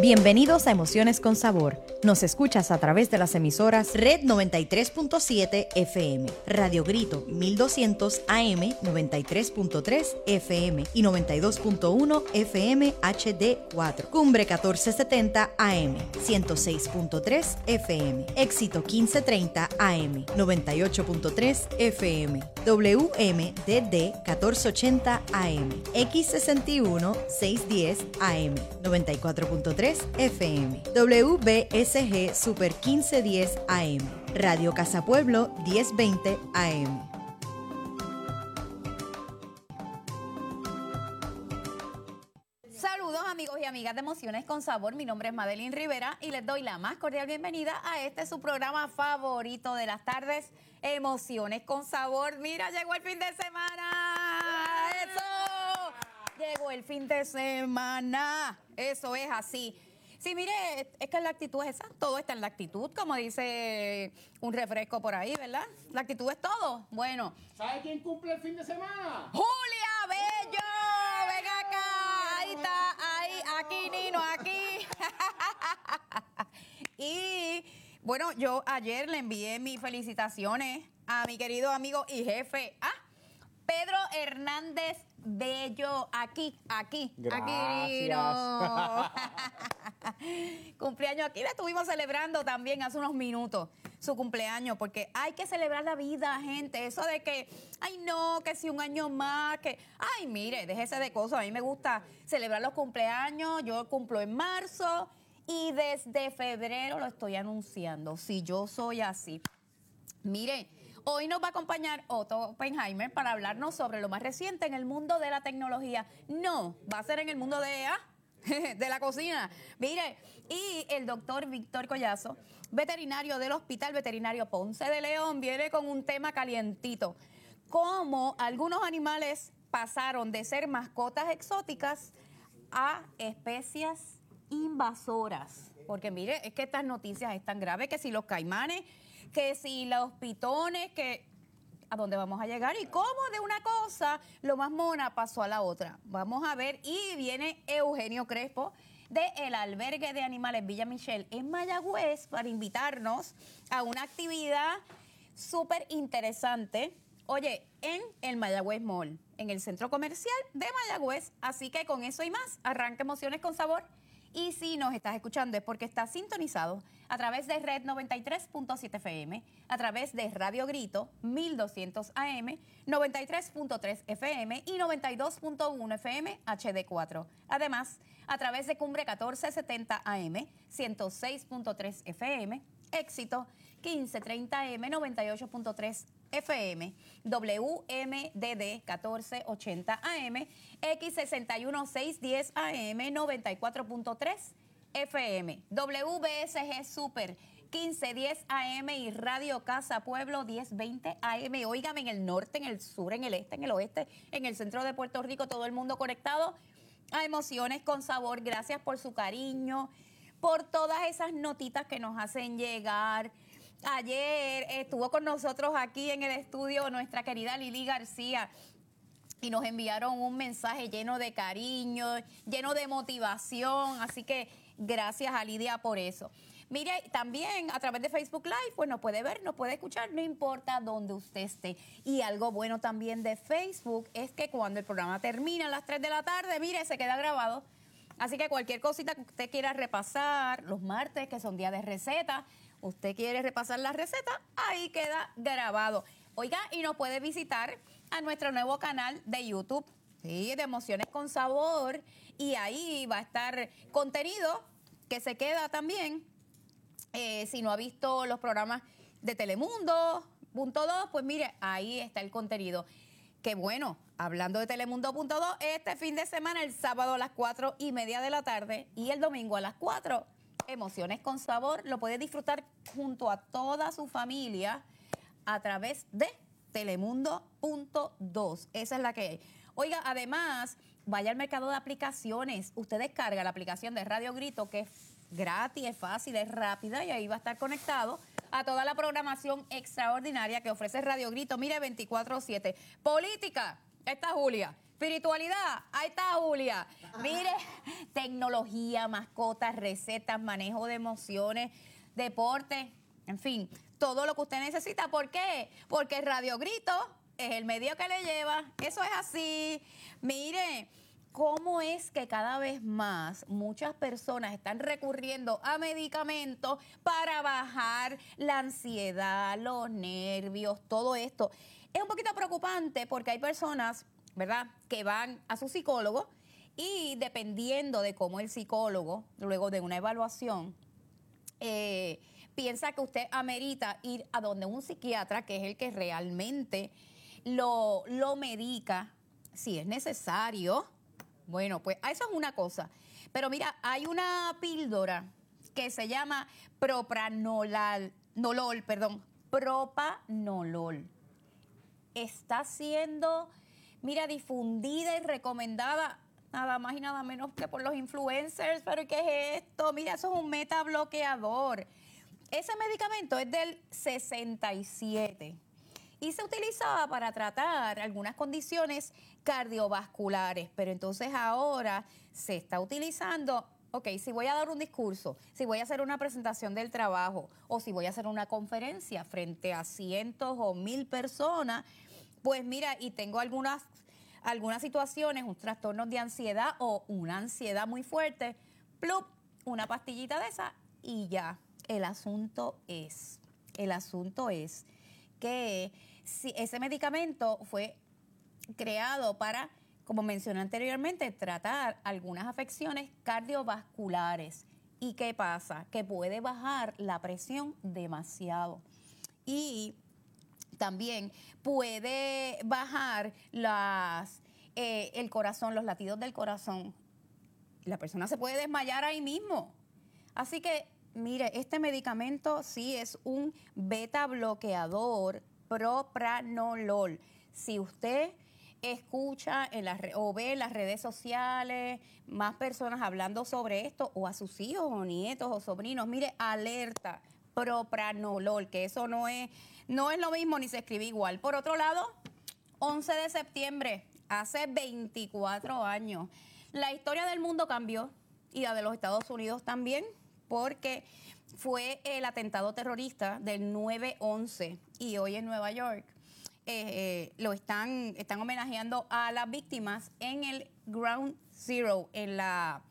Bienvenidos a Emociones con Sabor. Nos escuchas a través de las emisoras Red 93.7 FM, Radio Grito 1200 AM 93.3 FM y 92.1 FM HD4, Cumbre 1470 AM 106.3 FM, Éxito 1530 AM 98.3 FM, WMDD 1480 AM, X61 610 AM 94.3 FM, WBSG Super 1510 AM, Radio Casa Pueblo 1020 AM. Saludos amigos y amigas de Emociones con Sabor, mi nombre es Madeline Rivera y les doy la más cordial bienvenida a este su programa favorito de las tardes, Emociones con Sabor. Mira, llegó el fin de semana, ¡eso! Llegó el fin de semana, eso es así. Sí, mire, es que la actitud es esa, todo está en la actitud, como dice un refresco por ahí, ¿verdad? La actitud es todo. Bueno. ¿Sabe quién cumple el fin de semana? ¡Julia Bello! ¡Ven acá! Ahí está, ahí, aquí, Nino, aquí. Y, bueno, yo ayer le envié mis felicitaciones a mi querido amigo y jefe, Pedro Hernández Bello, aquí, Nino. Cumpleaños, aquí le estuvimos celebrando también hace unos minutos su cumpleaños, porque hay que celebrar la vida, gente. Eso de que, ay no, que si un año más, que, ay mire, déjese de cosas. A mí me gusta celebrar los cumpleaños, yo cumplo en marzo y desde febrero lo estoy anunciando, si yo soy así. Mire, hoy nos va a acompañar Otto Oppenheimer para hablarnos sobre lo más reciente en el mundo de la tecnología. No, va a ser en el mundo de la cocina. Mire, y el doctor Víctor Collazo, veterinario del Hospital Veterinario Ponce de León, viene con un tema calientito. Cómo algunos animales pasaron de ser mascotas exóticas a especies invasoras. Porque mire, es que estas noticias están graves, que si los caimanes, que si los pitones, que a dónde vamos a llegar y cómo de una cosa lo más mona pasó a la otra. Vamos a ver, y viene Eugenio Crespo de el Albergue de Animales Villa Michelle en Mayagüez para invitarnos a una actividad súper interesante, oye, en el Mayagüez Mall, en el centro comercial de Mayagüez. Así que con eso y más, arranca Emociones con Sabor. Y si nos estás escuchando es porque estás sintonizado a través de Red 93.7 FM, a través de Radio Grito 1200 AM, 93.3 FM y 92.1 FM HD4. Además, a través de Cumbre 1470 AM, 106.3 FM, Éxito 1530 AM, 98.3 FM, WMDD 1480 AM, X61 610 AM, 94.3 FM, WBSG Super 1510 AM y Radio Casa Pueblo 1020 AM. Óigame, en el norte, en el sur, en el este, en el oeste, en el centro de Puerto Rico, todo el mundo conectado a Emociones con Sabor. Gracias por su cariño, por todas esas notitas que nos hacen llegar. Ayer estuvo con nosotros aquí en el estudio nuestra querida Lili García y nos enviaron un mensaje lleno de cariño, lleno de motivación, así que gracias a Lidia por eso. Mire, también a través de Facebook Live, pues nos puede ver, nos puede escuchar, no importa dónde usted esté. Y algo bueno también de Facebook es que cuando el programa termina a las 3 de la tarde, mire, se queda grabado. Así que cualquier cosita que usted quiera repasar, los martes, que son días de receta, usted quiere repasar la receta, ahí queda grabado. Oiga, y nos puede visitar a nuestro nuevo canal de YouTube, ¿sí? De Emociones con Sabor, y ahí va a estar contenido que se queda también. Si no ha visto los programas de Telemundo.2, pues mire, ahí está el contenido. Que bueno, hablando de Telemundo.2, este fin de semana, el sábado a las 4:30 de la tarde y el domingo a las 4, Emociones con Sabor, lo puede disfrutar junto a toda su familia a través de Telemundo.2. Esa es la que hay. Oiga, además, vaya al mercado de aplicaciones. Usted descarga la aplicación de Radio Grito, que es gratis, es fácil, es rápida, y ahí va a estar conectado a toda la programación extraordinaria que ofrece Radio Grito. Mire, 24/7. Política, está Julia. Espiritualidad, ahí está Julia. Mire, tecnología, mascotas, recetas, manejo de emociones, deporte, en fin, todo lo que usted necesita. ¿Por qué? Porque Radio Grito es el medio que le lleva. Eso es así. Mire, cómo es que cada vez más muchas personas están recurriendo a medicamentos para bajar la ansiedad, los nervios, todo esto. Es un poquito preocupante porque hay personas, ¿verdad?, que van a su psicólogo y dependiendo de cómo el psicólogo, luego de una evaluación, piensa que usted amerita ir a donde un psiquiatra, que es el que realmente lo medica, si es necesario. Bueno, pues eso es una cosa. Pero mira, hay una píldora que se llama propranolol. Está siendo, mira, difundida y recomendada nada más y nada menos que por los influencers. ¿Pero qué es esto? Mira, eso es un metabloqueador. Ese medicamento es del 67 y se utilizaba para tratar algunas condiciones cardiovasculares, pero entonces ahora se está utilizando, ok, si voy a dar un discurso, si voy a hacer una presentación del trabajo o si voy a hacer una conferencia frente a cientos o 1000 personas, pues mira, y tengo algunas situaciones, un trastorno de ansiedad o una ansiedad muy fuerte, ¡plup!, una pastillita de esa y ya. El asunto es que si ese medicamento fue creado para, como mencioné anteriormente, tratar algunas afecciones cardiovasculares. ¿Y qué pasa? Que puede bajar la presión demasiado. Y también puede bajar el corazón, los latidos del corazón. La persona se puede desmayar ahí mismo. Así que, mire, este medicamento sí es un beta bloqueador, propranolol. Si usted escucha o ve en las redes sociales más personas hablando sobre esto, o a sus hijos o nietos o sobrinos, mire, alerta, propranolol, que eso no es lo mismo ni se escribe igual. Por otro lado, 11 de septiembre, hace 24 años, la historia del mundo cambió y la de los Estados Unidos también, porque fue el atentado terrorista del 9/11 y hoy en Nueva York están homenajeando a las víctimas en el Ground Zero, en la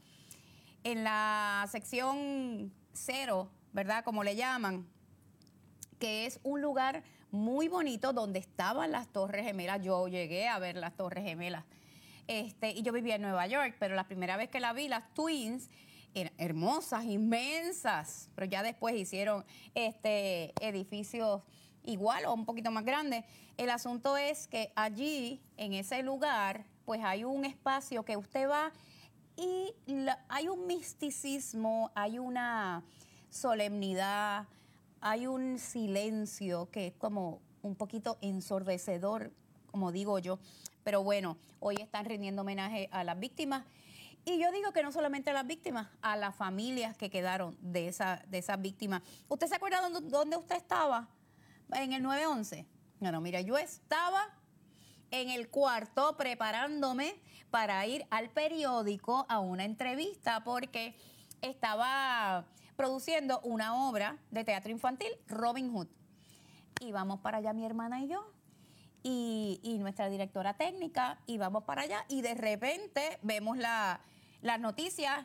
sección 0, ¿verdad?, como le llaman, que es un lugar muy bonito donde estaban las Torres Gemelas. Yo llegué a ver las Torres Gemelas y yo vivía en Nueva York, pero la primera vez que la vi, las Twins, eran hermosas, inmensas, pero ya después hicieron edificios igual o un poquito más grandes. El asunto es que allí, en ese lugar, pues hay un espacio que usted va y hay un misticismo, hay una solemnidad, hay un silencio que es como un poquito ensordecedor, como digo yo. Pero bueno, hoy están rindiendo homenaje a las víctimas. Y yo digo que no solamente a las víctimas, a las familias que quedaron de esas víctimas. ¿Usted se acuerda dónde usted estaba en el 9/11? No, mira, yo estaba en el cuarto preparándome para ir al periódico a una entrevista porque estaba produciendo una obra de teatro infantil, Robin Hood. Y vamos para allá mi hermana y yo. Y nuestra directora técnica, y vamos para allá y de repente vemos las noticias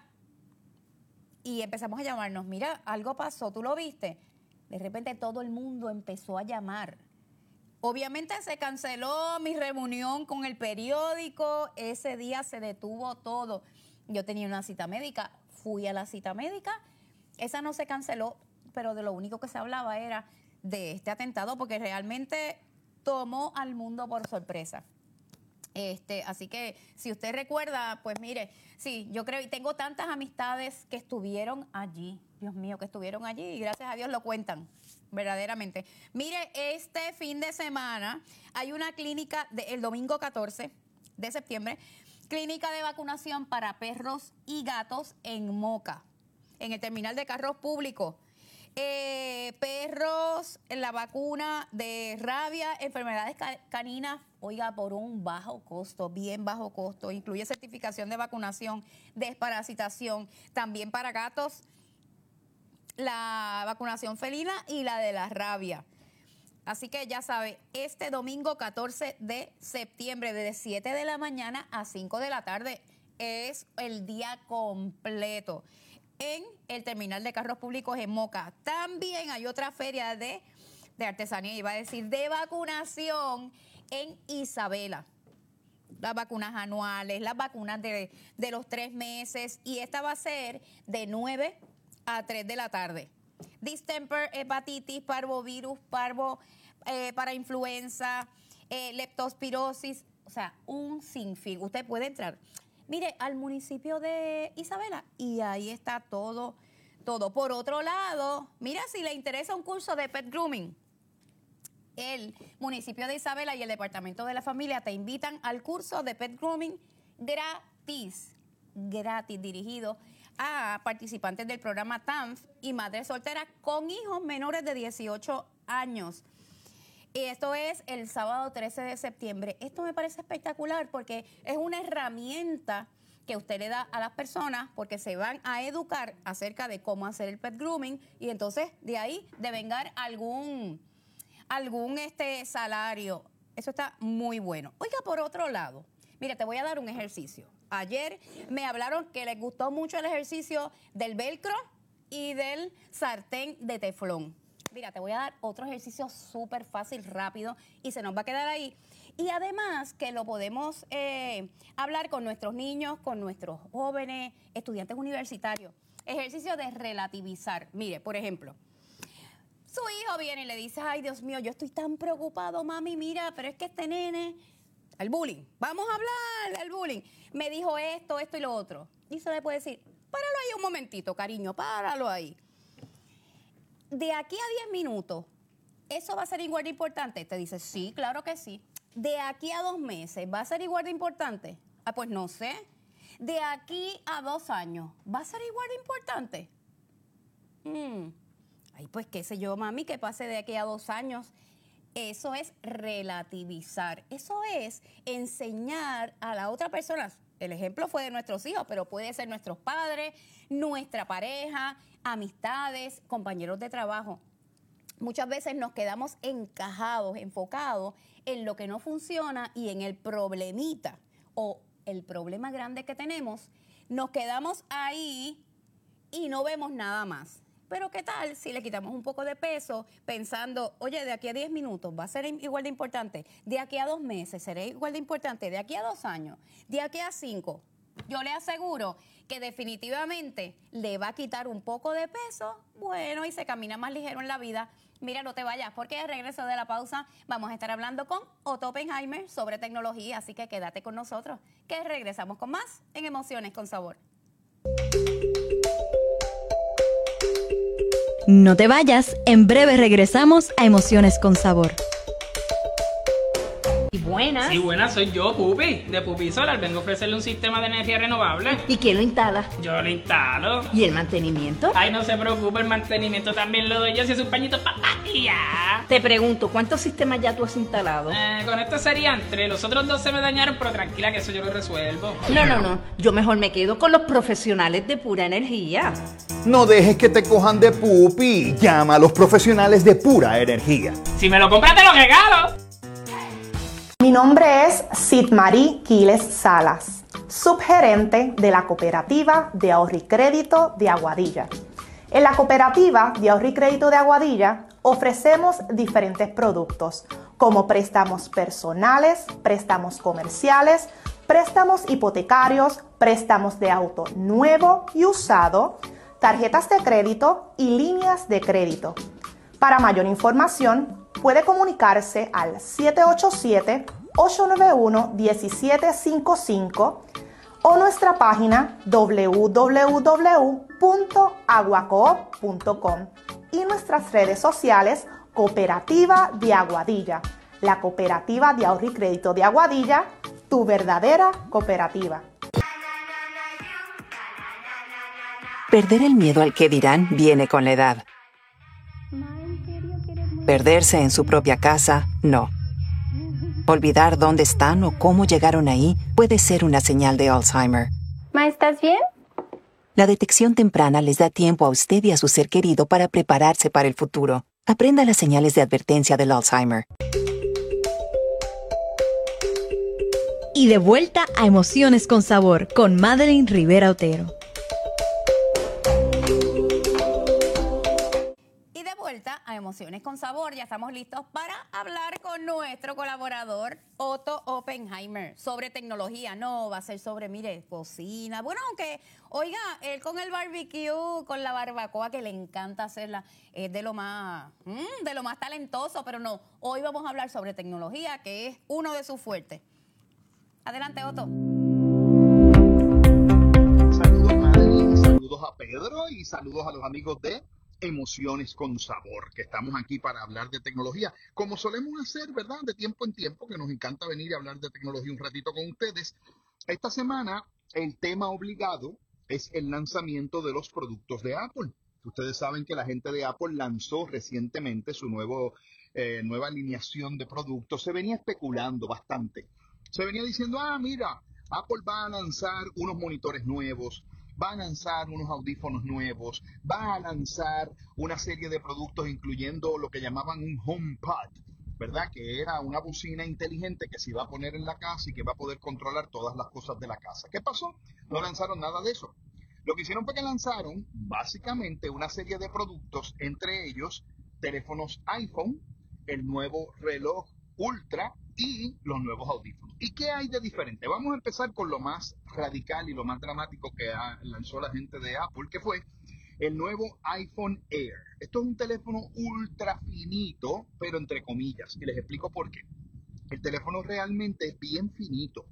y empezamos a llamarnos. Mira, algo pasó, ¿tú lo viste? De repente todo el mundo empezó a llamar. Obviamente se canceló mi reunión con el periódico, ese día se detuvo todo. Yo tenía una cita médica, fui a la cita médica, esa no se canceló, pero de lo único que se hablaba era de este atentado porque realmente tomó al mundo por sorpresa. Así que si usted recuerda, pues mire, sí, yo creo y tengo tantas amistades que estuvieron allí, Dios mío, que estuvieron allí y gracias a Dios lo cuentan, verdaderamente. Mire, este fin de semana hay una clínica el domingo 14 de septiembre, clínica de vacunación para perros y gatos en Moca, en el terminal de carros públicos. Perros, la vacuna de rabia, enfermedades caninas, oiga, por un bajo costo, bien bajo costo. Incluye certificación de vacunación, desparasitación, también para gatos, la vacunación felina y la de la rabia. Así que ya sabe, este domingo 14 de septiembre, desde 7 de la mañana a 5 de la tarde, es el día completo en el terminal de carros públicos en Moca. También hay otra feria de artesanía, iba a decir, de vacunación en Isabela. Las vacunas anuales, las vacunas de los 3 meses, y esta va a ser de 9 a 3 de la tarde. Distemper, hepatitis, parvovirus, para influenza, leptospirosis, o sea, un sinfín. Usted puede entrar, mire, al municipio de Isabela y ahí está todo. Por otro lado, mira, si le interesa un curso de pet grooming, el municipio de Isabela y el Departamento de la Familia te invitan al curso de pet grooming gratis, dirigido a participantes del programa TANF y madres solteras con hijos menores de 18 años. Y esto es el sábado 13 de septiembre. Esto me parece espectacular porque es una herramienta que usted le da a las personas porque se van a educar acerca de cómo hacer el pet grooming y entonces de ahí devengar algún salario. Eso está muy bueno. Oiga, por otro lado, mire, te voy a dar un ejercicio. Ayer me hablaron que les gustó mucho el ejercicio del velcro y del sartén de teflón. Mira, te voy a dar otro ejercicio súper fácil, rápido, y se nos va a quedar ahí. Y además que lo podemos hablar con nuestros niños, con nuestros jóvenes, estudiantes universitarios. Ejercicio de relativizar. Mire, por ejemplo, su hijo viene y le dice, ay, Dios mío, yo estoy tan preocupado, mami, mira, pero es que este nene, el bullying, vamos a hablar del bullying, me dijo esto y lo otro. Y se le puede decir, páralo ahí un momentito, cariño, páralo ahí. De aquí a 10 minutos, ¿eso va a ser igual de importante? Te dice, sí, claro que sí. De aquí a 2 meses, ¿va a ser igual de importante? Ah, pues no sé. De aquí a 2 años, ¿va a ser igual de importante? Ay, pues qué sé yo, mami, que pase de aquí a 2 años. Eso es relativizar. Eso es enseñar a la otra persona. El ejemplo fue de nuestros hijos, pero puede ser nuestros padres, nuestra pareja, amistades, compañeros de trabajo. Muchas veces nos quedamos encajados, enfocados en lo que no funciona y en el problemita o el problema grande que tenemos. Nos quedamos ahí y no vemos nada más. Pero ¿qué tal si le quitamos un poco de peso pensando, oye, de aquí a 10 minutos va a ser igual de importante, de aquí a 2 meses será igual de importante, de aquí a 2 años, de aquí a 5? Yo le aseguro que definitivamente le va a quitar un poco de peso, bueno, y se camina más ligero en la vida. Mira, no te vayas, porque al regreso de la pausa vamos a estar hablando con Otto Oppenheimer sobre tecnología, así que quédate con nosotros, que regresamos con más en Emociones con Sabor. No te vayas, en breve regresamos a Emociones con Sabor. Buenas. Sí, buenas, soy yo, Pupi, de Pupi Solar. Vengo a ofrecerle un sistema de energía renovable. ¿Y quién lo instala? Yo lo instalo. ¿Y el mantenimiento? Ay, no se preocupe, el mantenimiento también lo doy yo, si es un pañito y ya. Te pregunto, ¿cuántos sistemas ya tú has instalado? Con esto serían 3, los otros 2 se me dañaron, pero tranquila que eso yo lo resuelvo. No, yo mejor me quedo con los profesionales de Pura Energía. No dejes que te cojan de pupi. Llama a los profesionales de Pura Energía. Si me lo compras, te lo regalo. Mi nombre es Sidmarí Quiles Salas, subgerente de la Cooperativa de Ahorro y Crédito de Aguadilla. En la Cooperativa de Ahorro y Crédito de Aguadilla ofrecemos diferentes productos como préstamos personales, préstamos comerciales, préstamos hipotecarios, préstamos de auto nuevo y usado, tarjetas de crédito y líneas de crédito. Para mayor información, puede comunicarse al 787-891-1755 o nuestra página www.aguacoop.com y nuestras redes sociales Cooperativa de Aguadilla, la Cooperativa de Ahorro y Crédito de Aguadilla, tu verdadera cooperativa. Perder el miedo al que dirán viene con la edad. Perderse en su propia casa, no. Olvidar dónde están o cómo llegaron ahí puede ser una señal de Alzheimer. Ma, ¿estás bien? La detección temprana les da tiempo a usted y a su ser querido para prepararse para el futuro. Aprenda las señales de advertencia del Alzheimer. Y de vuelta a Emociones con Sabor con Madeline Rivera Otero. Y de vuelta a Emociones con Sabor, ya estamos listos para hablar con nuestro colaborador Otto Oppenheimer sobre tecnología. No, va a ser sobre, mire, cocina. Bueno, aunque, oiga, él con el barbecue, con la barbacoa, que le encanta hacerla, es de lo más talentoso, pero no, hoy vamos a hablar sobre tecnología, que es uno de sus fuertes. Adelante, Otto. Saludos, Madeline, saludos a Pedro y saludos a los amigos de Emociones con Sabor, que estamos aquí para hablar de tecnología, como solemos hacer, ¿verdad? De tiempo en tiempo, que nos encanta venir y hablar de tecnología un ratito con ustedes. Esta semana el tema obligado es el lanzamiento de los productos de Apple. Ustedes saben que la gente de Apple lanzó recientemente su nueva alineación de productos. Se venía especulando bastante. Se venía diciendo, mira, Apple va a lanzar unos monitores nuevos, va a lanzar unos audífonos nuevos, va a lanzar una serie de productos incluyendo lo que llamaban un HomePod, ¿verdad? Que era una bocina inteligente que se iba a poner en la casa y que va a poder controlar todas las cosas de la casa. ¿Qué pasó? No lanzaron nada de eso. Lo que hicieron fue que lanzaron básicamente una serie de productos, entre ellos teléfonos iPhone, el nuevo reloj Ultra y los nuevos audífonos. ¿Y qué hay de diferente? Vamos a empezar con lo más radical y lo más dramático que lanzó la gente de Apple, que fue el nuevo iPhone Air. Esto es un teléfono ultra finito, pero entre comillas, y les explico por qué. El teléfono realmente es bien finito,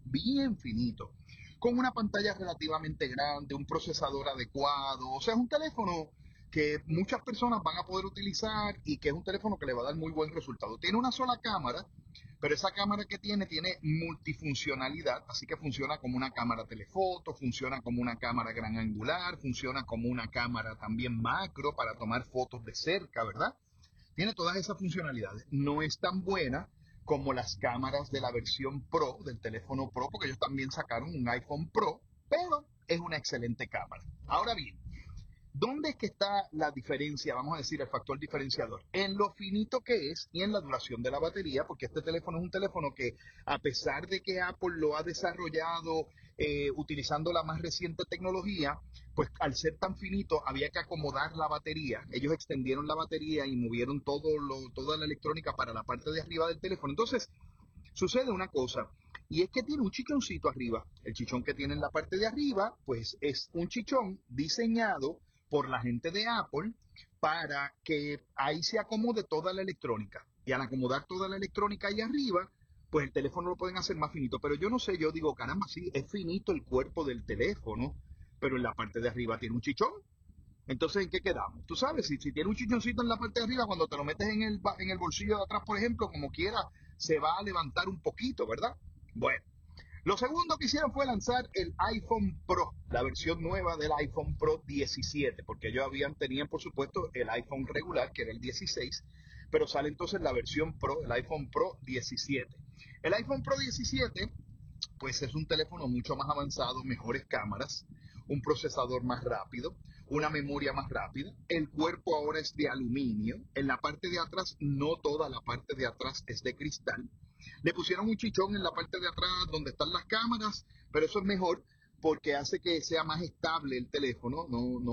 con una pantalla relativamente grande, un procesador adecuado, o sea, es un teléfono que muchas personas van a poder utilizar y que es un teléfono que le va a dar muy buen resultado. Tiene una sola cámara, pero esa cámara que tiene multifuncionalidad, así que funciona como una cámara telefoto, funciona como una cámara gran angular, funciona como una cámara también macro para tomar fotos de cerca, ¿verdad? Tiene todas esas funcionalidades. No es tan buena como las cámaras de la versión Pro, del teléfono Pro, porque ellos también sacaron un iPhone Pro, pero es una excelente cámara. Ahora bien, ¿dónde es que está la diferencia? Vamos a decir, el factor diferenciador. En lo finito que es y en la duración de la batería, porque este teléfono es un teléfono que, a pesar de que Apple lo ha desarrollado utilizando la más reciente tecnología, pues al ser tan finito había que acomodar la batería. Ellos extendieron la batería y movieron toda la electrónica para la parte de arriba del teléfono. Entonces, sucede una cosa, y es que tiene un chichoncito arriba. El chichón que tiene en la parte de arriba, pues es un chichón diseñado por la gente de Apple para que ahí se acomode toda la electrónica. Y al acomodar toda la electrónica ahí arriba, pues el teléfono lo pueden hacer más finito. Pero yo no sé, yo digo, caramba, sí, es finito el cuerpo del teléfono, pero en la parte de arriba tiene un chichón. Entonces, ¿en qué quedamos? Tú sabes, si tiene un chichoncito en la parte de arriba, cuando te lo metes en el bolsillo de atrás, por ejemplo, como quiera, se va a levantar un poquito, ¿verdad? Bueno. Lo segundo que hicieron fue lanzar el iPhone Pro, la versión nueva del iPhone Pro 17, porque ellos tenían por supuesto el iPhone regular, que era el 16, pero sale entonces la versión Pro, el iPhone Pro 17. El iPhone Pro 17, pues es un teléfono mucho más avanzado, mejores cámaras, un procesador más rápido, una memoria más rápida. El cuerpo ahora es de aluminio. En la parte de atrás, no toda la parte de atrás es de cristal. Le pusieron un chichón en la parte de atrás donde están las cámaras, pero eso es mejor porque hace que sea más estable el teléfono,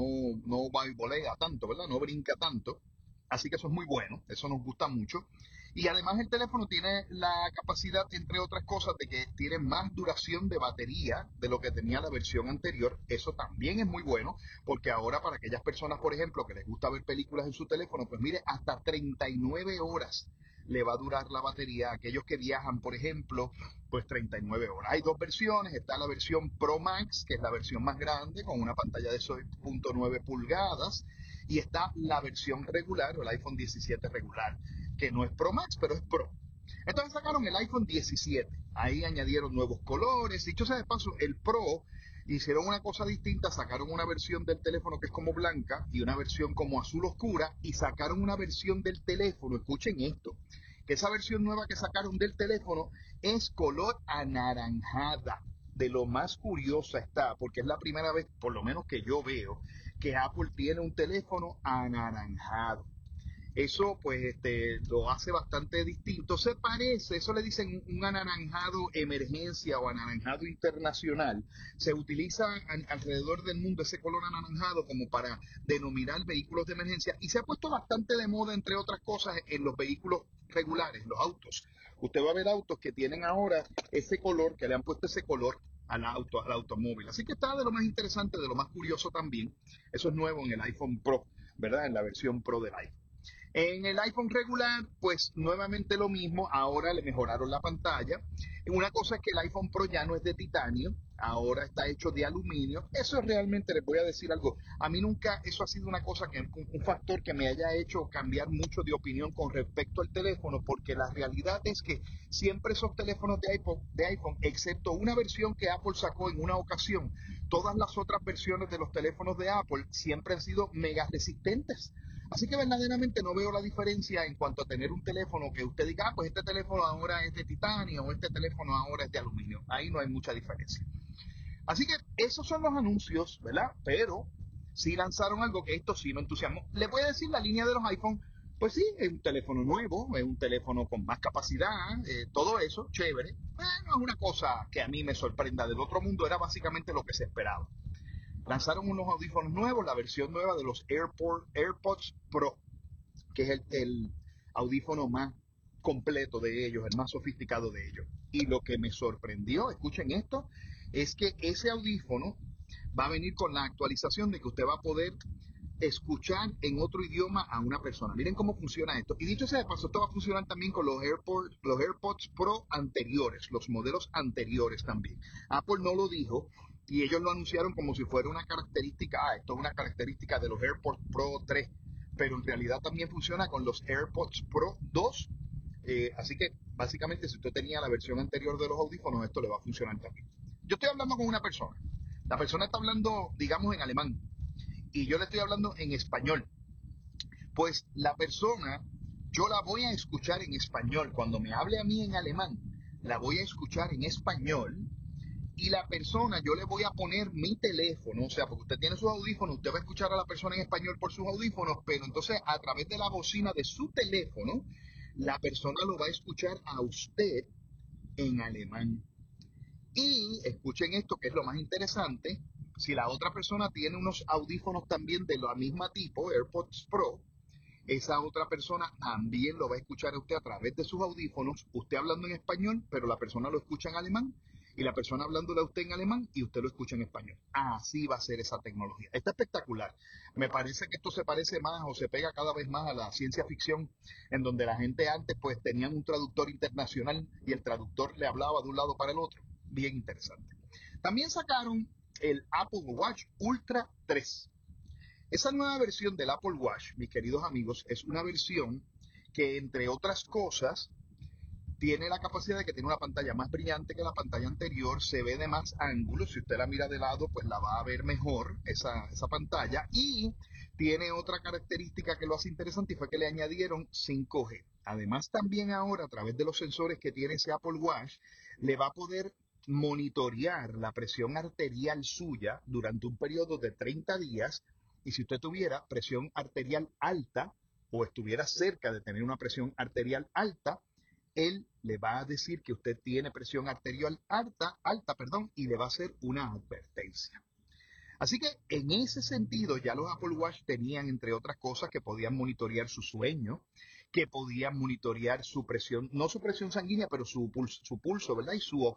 no volea tanto, ¿verdad? No brinca tanto. Así que eso es muy bueno, eso nos gusta mucho. Y además el teléfono tiene la capacidad, entre otras cosas, de que tiene más duración de batería de lo que tenía la versión anterior. Eso también es muy bueno, porque ahora para aquellas personas, por ejemplo, que les gusta ver películas en su teléfono, pues mire, hasta 39 horas le va a durar la batería. Aquellos que viajan, por ejemplo, pues 39 horas. Hay dos versiones. Está la versión Pro Max, que es la versión más grande, con una pantalla de 6.9 pulgadas. Y está la versión regular, o el iPhone 17 regular, que no es Pro Max, pero es Pro. Entonces sacaron el iPhone 17. Ahí añadieron nuevos colores. Dicho sea de paso, el Pro hicieron una cosa distinta, sacaron una versión del teléfono que es como blanca y una versión como azul oscura y sacaron una versión del teléfono, escuchen esto, que esa versión nueva que sacaron del teléfono es color anaranjada. De lo más curiosa está, porque es la primera vez, por lo menos que yo veo, que Apple tiene un teléfono anaranjado. Eso pues lo hace bastante distinto. Se parece, eso le dicen un anaranjado emergencia o anaranjado internacional. Se utiliza alrededor del mundo ese color anaranjado como para denominar vehículos de emergencia y se ha puesto bastante de moda, entre otras cosas, en los vehículos regulares, los autos. Usted va a ver autos que tienen ahora ese color, que le han puesto ese color al automóvil. Así que está de lo más interesante, de lo más curioso también. Eso es nuevo en el iPhone Pro, ¿verdad? En la versión Pro del iPhone. En el iPhone regular, pues nuevamente lo mismo, ahora le mejoraron la pantalla. Una cosa es que el iPhone Pro ya no es de titanio, ahora está hecho de aluminio. Eso es realmente, les voy a decir algo, a mí nunca eso ha sido una cosa, un factor que me haya hecho cambiar mucho de opinión con respecto al teléfono, porque la realidad es que siempre esos teléfonos de iPhone, excepto una versión que Apple sacó en una ocasión, todas las otras versiones de los teléfonos de Apple siempre han sido mega resistentes. Así que verdaderamente no veo la diferencia en cuanto a tener un teléfono que usted diga, pues este teléfono ahora es de titanio o este teléfono ahora es de aluminio. Ahí no hay mucha diferencia. Así que esos son los anuncios, ¿verdad? Pero sí lanzaron algo que esto sí me entusiasmó. Les voy a decir la línea de los iPhone. Pues sí, es un teléfono nuevo, es un teléfono con más capacidad, todo eso, chévere. No es una cosa que a mí me sorprenda del otro mundo, era básicamente lo que se esperaba. Lanzaron unos audífonos nuevos, la versión nueva de los AirPods Pro, que es el audífono más completo de ellos, el más sofisticado de ellos. Y lo que me sorprendió, escuchen esto, es que ese audífono va a venir con la actualización de que usted va a poder escuchar en otro idioma a una persona. Miren cómo funciona esto. Y dicho sea de paso, esto va a funcionar también con los AirPods Pro anteriores, los modelos anteriores también. Apple no lo dijo y ellos lo anunciaron como si fuera una característica, esto es una característica de los AirPods Pro 3, pero en realidad también funciona con los AirPods Pro 2. Así que básicamente si usted tenía la versión anterior de los audífonos, esto le va a funcionar también. Yo estoy hablando con una persona. La persona está hablando, digamos, en alemán. Y yo le estoy hablando en español. Pues la persona, yo la voy a escuchar en español. Cuando me hable a mí en alemán, la voy a escuchar en español. Y la persona, yo le voy a poner mi teléfono, o sea, porque usted tiene sus audífonos, usted va a escuchar a la persona en español por sus audífonos, pero entonces a través de la bocina de su teléfono, la persona lo va a escuchar a usted en alemán. Y escuchen esto, que es lo más interesante. Si la otra persona tiene unos audífonos también de la misma tipo, AirPods Pro, esa otra persona también lo va a escuchar a usted a través de sus audífonos, usted hablando en español, pero la persona lo escucha en alemán, y la persona hablándole a usted en alemán y usted lo escucha en español. Así va a ser esa tecnología. Está espectacular. Me parece que esto se parece más o se pega cada vez más a la ciencia ficción, en donde la gente antes pues tenían un traductor internacional y el traductor le hablaba de un lado para el otro. Bien interesante. También sacaron el Apple Watch Ultra 3. Esa nueva versión del Apple Watch, mis queridos amigos, es una versión que, entre otras cosas, tiene la capacidad de que tiene una pantalla más brillante que la pantalla anterior, se ve de más ángulos, si usted la mira de lado, pues la va a ver mejor esa pantalla, y tiene otra característica que lo hace interesante y fue que le añadieron 5G. Además, también ahora, a través de los sensores que tiene ese Apple Watch, le va a poder monitorear la presión arterial suya durante un periodo de 30 días, y si usted tuviera presión arterial alta o estuviera cerca de tener una presión arterial alta, él le va a decir que usted tiene presión arterial alta, y le va a hacer una advertencia. Así que en ese sentido ya los Apple Watch tenían, entre otras cosas, que podían monitorear su sueño, que podían monitorear su presión, no su presión sanguínea, pero su pulso, ¿verdad? Y su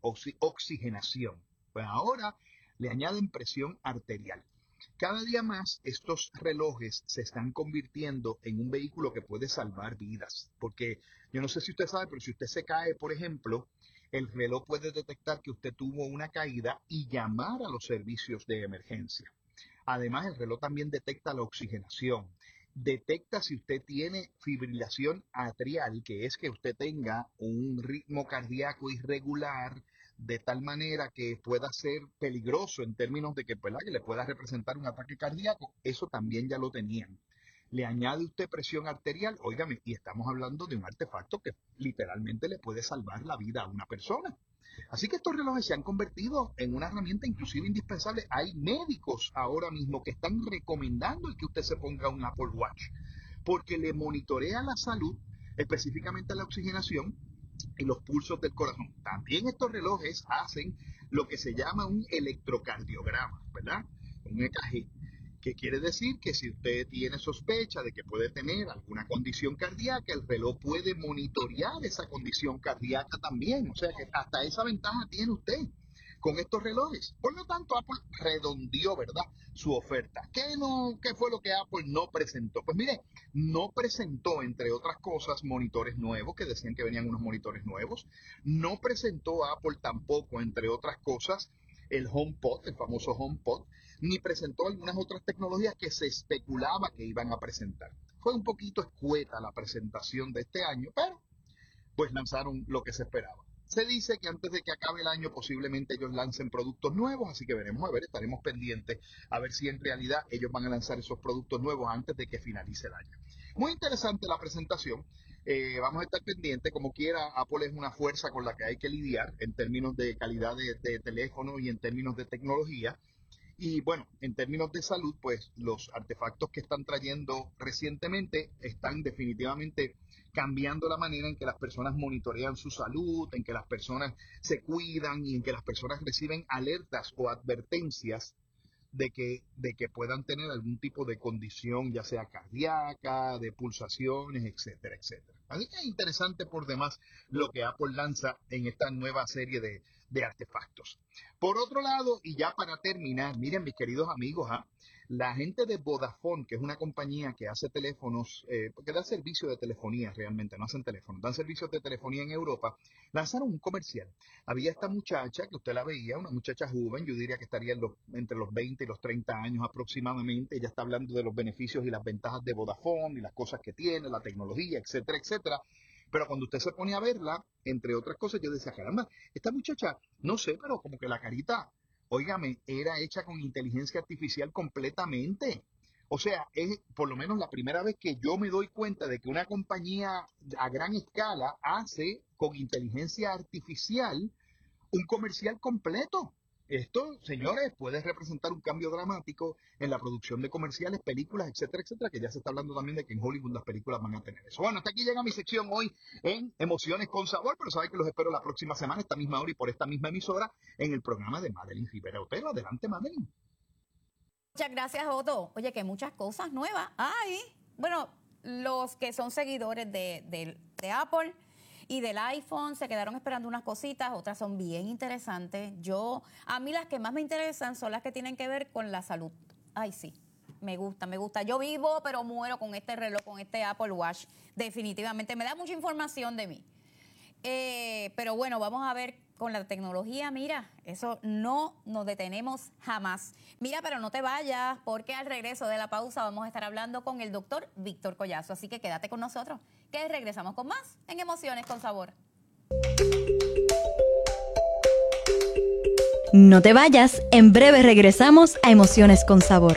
oxigenación. Pues ahora le añaden presión arterial. Cada día más estos relojes se están convirtiendo en un vehículo que puede salvar vidas, porque yo no sé si usted sabe, pero si usted se cae, por ejemplo, el reloj puede detectar que usted tuvo una caída y llamar a los servicios de emergencia. Además, el reloj también detecta la oxigenación, detecta si usted tiene fibrilación atrial, que es que usted tenga un ritmo cardíaco irregular, de tal manera que pueda ser peligroso en términos de que, ¿verdad?, que le pueda representar un ataque cardíaco. Eso también ya lo tenían. Le añade usted presión arterial, óigame, y estamos hablando de un artefacto que literalmente le puede salvar la vida a una persona. Así que estos relojes se han convertido en una herramienta inclusive indispensable. Hay médicos ahora mismo que están recomendando el que usted se ponga un Apple Watch, porque le monitorea la salud, específicamente la oxigenación y los pulsos del corazón. También estos relojes hacen lo que se llama un electrocardiograma, ¿verdad? Un EKG. Que quiere decir que si usted tiene sospecha de que puede tener alguna condición cardíaca, el reloj puede monitorear esa condición cardíaca también. O sea que hasta esa ventaja tiene usted con estos relojes. Por lo tanto, Apple redondeó, ¿verdad?, su oferta. ¿Qué fue lo que Apple no presentó? Pues mire, no presentó, entre otras cosas, monitores nuevos, que decían que venían unos monitores nuevos. No presentó Apple tampoco, entre otras cosas, el HomePod, el famoso HomePod, ni presentó algunas otras tecnologías que se especulaba que iban a presentar. Fue un poquito escueta la presentación de este año, pero pues lanzaron lo que se esperaba. Se dice que antes de que acabe el año posiblemente ellos lancen productos nuevos, así que veremos a ver, estaremos pendientes a ver si en realidad ellos van a lanzar esos productos nuevos antes de que finalice el año. Muy interesante la presentación. Vamos a estar pendientes. Como quiera, Apple es una fuerza con la que hay que lidiar en términos de calidad de teléfono y en términos de tecnología. Y bueno, en términos de salud, pues los artefactos que están trayendo recientemente están definitivamente cambiando la manera en que las personas monitorean su salud, en que las personas se cuidan y en que las personas reciben alertas o advertencias de que puedan tener algún tipo de condición, ya sea cardíaca, de pulsaciones, etcétera, etcétera. Así que es interesante por demás lo que Apple lanza en esta nueva serie de artefactos. Por otro lado, y ya para terminar, miren mis queridos amigos, la gente de Vodafone, que es una compañía que hace teléfonos, que da servicio de telefonía realmente, no hacen teléfonos, dan servicios de telefonía en Europa, lanzaron un comercial. Había esta muchacha, que usted la veía, una muchacha joven, yo diría que estaría entre los 20 y los 30 años aproximadamente. Ella está hablando de los beneficios y las ventajas de Vodafone y las cosas que tiene, la tecnología, etcétera, etcétera. Pero cuando usted se pone a verla, entre otras cosas, yo decía, caramba, esta muchacha, no sé, pero como que la carita, óigame, era hecha con inteligencia artificial completamente. O sea, es por lo menos la primera vez que yo me doy cuenta de que una compañía a gran escala hace con inteligencia artificial un comercial completo. Esto, señores, puede representar un cambio dramático en la producción de comerciales, películas, etcétera, etcétera, que ya se está hablando también de que en Hollywood las películas van a tener eso. Bueno, hasta aquí llega mi sección hoy en Emociones con Sabor, pero saben que los espero la próxima semana, esta misma hora y por esta misma emisora, en el programa de Madeline Rivera Otero. Adelante, Madeline. Muchas gracias, Otto. Oye, que muchas cosas nuevas hay. Bueno, los que son seguidores de Apple y del iPhone se quedaron esperando unas cositas, otras son bien interesantes. A mí las que más me interesan son las que tienen que ver con la salud. Ay, sí, me gusta. Yo vivo, pero muero con este reloj, con este Apple Watch. Definitivamente, me da mucha información de mí. Pero bueno, vamos a ver con la tecnología, mira, eso no nos detenemos jamás. Mira, pero no te vayas, porque al regreso de la pausa vamos a estar hablando con el doctor Víctor Collazo. Así que quédate con nosotros, que regresamos con más en Emociones con Sabor. No te vayas, en breve regresamos a Emociones con Sabor.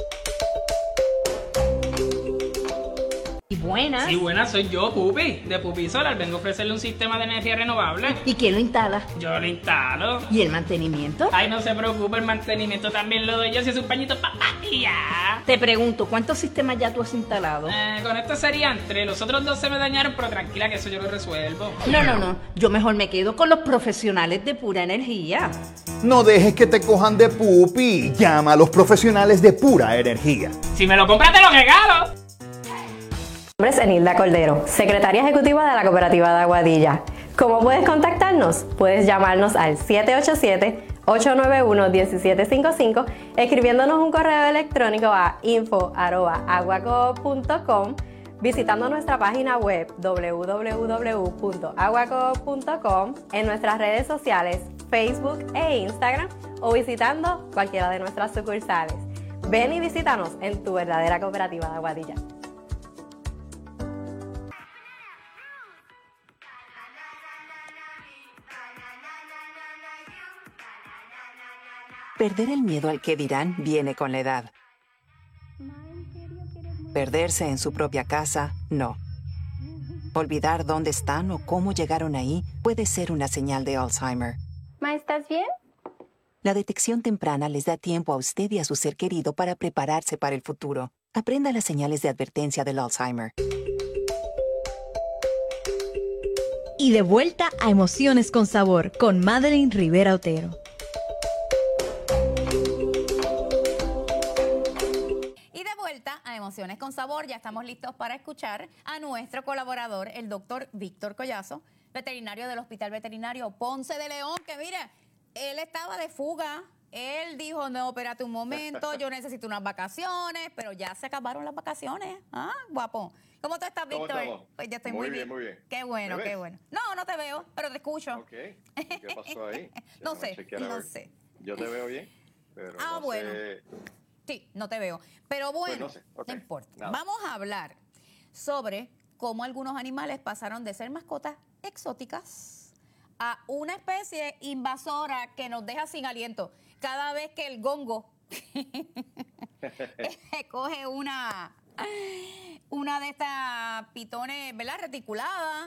Buenas. Sí, buenas, soy yo, Pupi, de Pupi Solar. Vengo a ofrecerle un sistema de energía renovable. ¿Y quién lo instala? Yo lo instalo. ¿Y el mantenimiento? Ay, no se preocupe, el mantenimiento también lo doy yo, si es un pañito y ya. Te pregunto, ¿cuántos sistemas ya tú has instalado? Con esto serían 3, los otros 2 se me dañaron, pero tranquila que eso yo lo resuelvo. No, yo mejor me quedo con los profesionales de Pura Energía. No dejes que te cojan de pupi. Llama a los profesionales de Pura Energía. Si me lo compras te lo regalo. Mi nombre es Enilda Cordero, secretaria ejecutiva de la Cooperativa de Aguadilla. ¿Cómo puedes contactarnos? Puedes llamarnos al 787-891-1755, escribiéndonos un correo electrónico a info@aguacoop.com, visitando nuestra página web www.aguacoop.com, en nuestras redes sociales Facebook e Instagram, o visitando cualquiera de nuestras sucursales. Ven y visítanos en tu verdadera Cooperativa de Aguadilla. Perder el miedo al que dirán viene con la edad. Perderse en su propia casa, no. Olvidar dónde están o cómo llegaron ahí puede ser una señal de Alzheimer. Ma, ¿estás bien? La detección temprana les da tiempo a usted y a su ser querido para prepararse para el futuro. Aprenda las señales de advertencia del Alzheimer. Y de vuelta a Emociones con Sabor con Madeline Rivera Otero. A Emociones con Sabor, ya estamos listos para escuchar a nuestro colaborador, el doctor Víctor Collazo, veterinario del Hospital Veterinario Ponce de León, que mira, él estaba de fuga, él dijo, no, espérate un momento, yo necesito unas vacaciones, pero ya se acabaron las vacaciones, ¿ah, guapo? ¿Cómo tú estás, Víctor? Pues yo estoy muy bien. Muy bien. Qué bueno, qué bueno. No, no te veo, pero te escucho. Ok, ¿qué pasó ahí? No sé. Yo te veo bien, pero bueno. Sí, no te veo. Pero bueno, pues no importa. Nada. Vamos a hablar sobre cómo algunos animales pasaron de ser mascotas exóticas a una especie invasora que nos deja sin aliento. Cada vez que el gongo coge una de estas pitones, ¿verdad? Reticuladas,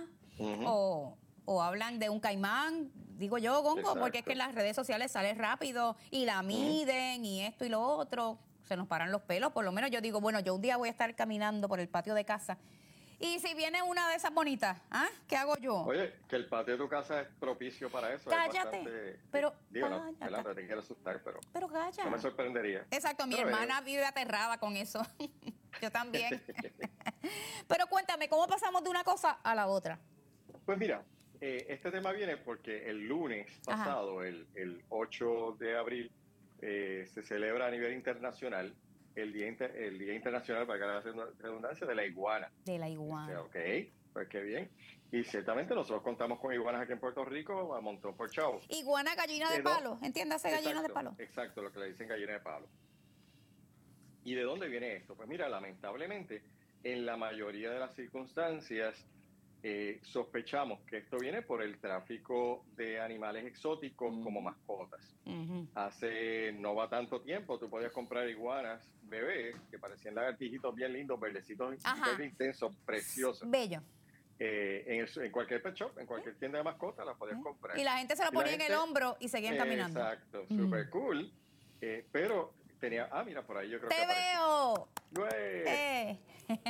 o hablan de un caimán, digo yo, gongo, Exacto. porque es que en las redes sociales sale rápido y la miden y esto y lo otro, se nos paran los pelos. Por lo menos yo digo, bueno, yo un día voy a estar caminando por el patio de casa y si viene una de esas bonitas, ¿ah? ¿Qué hago yo? Oye, que el patio de tu casa es propicio para eso. Cállate, es bastante, pero digo, cállate. no te quiero asustar, pero calla. no me sorprendería. Exacto, mi Pero hermana vive aterrada con eso. Yo también. Pero cuéntame, ¿cómo pasamos de una cosa a la otra? Pues mira, este tema viene porque el lunes pasado, el 8 de abril, se celebra a nivel internacional el Día Internacional, para que la redundancia, de la iguana. De la iguana. Ok, pues qué bien. Y ciertamente nosotros contamos con iguanas aquí en Puerto Rico a montón por chavo. Iguana, gallina de palo, entiéndase, gallina de palo. Exacto, lo que le dicen gallina de palo. ¿Y de dónde viene esto? Pues mira, lamentablemente, en la mayoría de las circunstancias, sospechamos que esto viene por el tráfico de animales exóticos como mascotas. Hace no va tanto tiempo, tú podías comprar iguanas bebés que parecían lagartijitos bien lindos, verdecitos, verde intensos, preciosos. Bello. En cualquier pet shop, en cualquier tienda de mascotas las podías comprar. Y la gente se lo ponía en el hombro y seguían caminando. Exacto, súper cool. Pero tenía, mira, por ahí yo creo que apareció.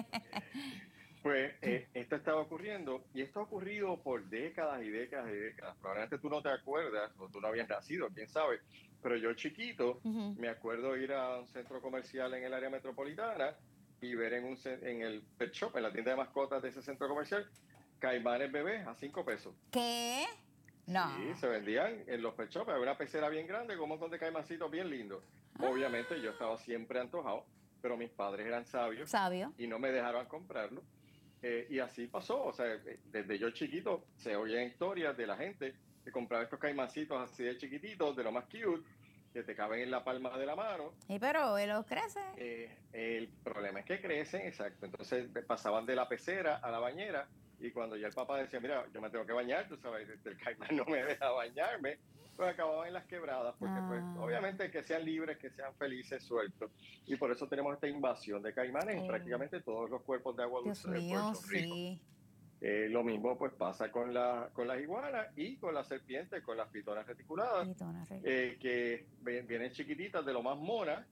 Pues esto estaba ocurriendo y esto ha ocurrido por décadas y décadas y décadas. Probablemente tú no te acuerdas o tú no habías nacido, quién sabe. Pero yo chiquito me acuerdo ir a un centro comercial en el área metropolitana y ver en el pet shop, en la tienda de mascotas de ese centro comercial, caimanes bebés a $5. ¿Qué? No. Sí, se vendían en los pet shops. Había una pecera bien grande con un montón de caimancitos bien lindos. Obviamente yo estaba siempre antojado, pero mis padres eran sabios y no me dejaron comprarlo. Y así pasó, o sea, desde yo chiquito se oían historias de la gente que compraba estos caimancitos así de chiquititos, de lo más cute, que te caben en la palma de la mano. Sí, pero los crece. El problema es que crecen, exacto. Entonces pasaban de la pecera a la bañera y cuando ya el papá decía, mira, yo me tengo que bañar, tú sabes, el caimán no me deja bañarme, pues acababan en las quebradas, porque pues obviamente que sean libres, que sean felices, sueltos. Y por eso tenemos esta invasión de caimanes en prácticamente todos los cuerpos de agua dulce de Puerto Rico. Sí. Lo mismo pues pasa con las iguanas y con las serpientes, con las pitonas reticuladas, que vienen chiquititas de lo más monas,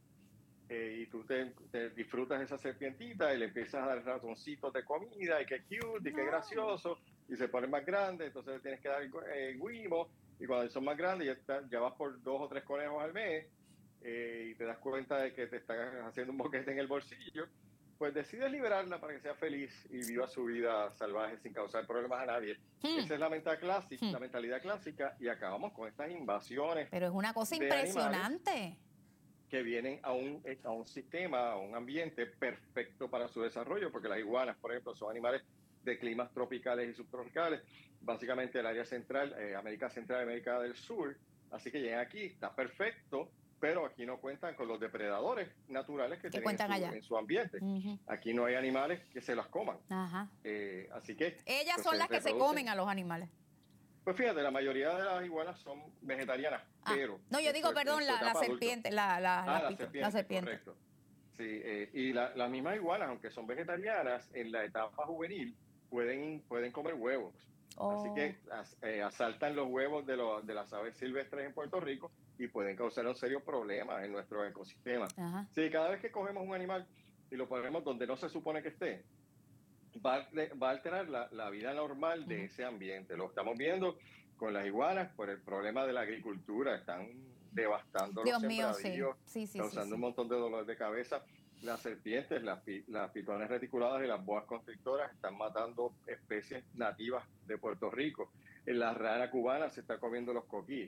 y tú te disfrutas esa serpientita y le empiezas a dar ratoncitos de comida y qué cute y qué gracioso, y se ponen más grandes, entonces le tienes que dar guimo. Y cuando son más grandes, ya vas por 2 o 3 conejos al mes y te das cuenta de que te están haciendo un boquete en el bolsillo, pues decides liberarla para que sea feliz y viva su vida salvaje sin causar problemas a nadie. Esa es la mentalidad clásica y acabamos con estas invasiones. Pero es una cosa impresionante. Que vienen a un sistema, a un ambiente perfecto para su desarrollo, porque las iguanas, por ejemplo, son animales de climas tropicales y subtropicales, básicamente el área central, América Central, América del Sur, así que llegan aquí, está perfecto, pero aquí no cuentan con los depredadores naturales que tienen en su ambiente. Aquí no hay animales que se las coman. Así que ellas son las que se comen a los animales. Pues fíjate, la mayoría de las iguanas son vegetarianas, pero... No, yo digo, perdón, la serpiente, la serpiente. Correcto. Sí, y las mismas iguanas, aunque son vegetarianas, en la etapa juvenil pueden comer huevos. Así que asaltan los huevos de las aves silvestres en Puerto Rico y pueden causar un serio problema en nuestro ecosistema. Sí, cada vez que cogemos un animal y lo ponemos donde no se supone que esté, va a alterar la vida normal de ese ambiente. Lo estamos viendo con las iguanas por el problema de la agricultura. Están devastando los sembradíos, causando un montón de dolor de cabeza. Las serpientes, las pitones reticuladas y las boas constrictoras están matando especies nativas de Puerto Rico. La rana cubana se está comiendo los coquíes.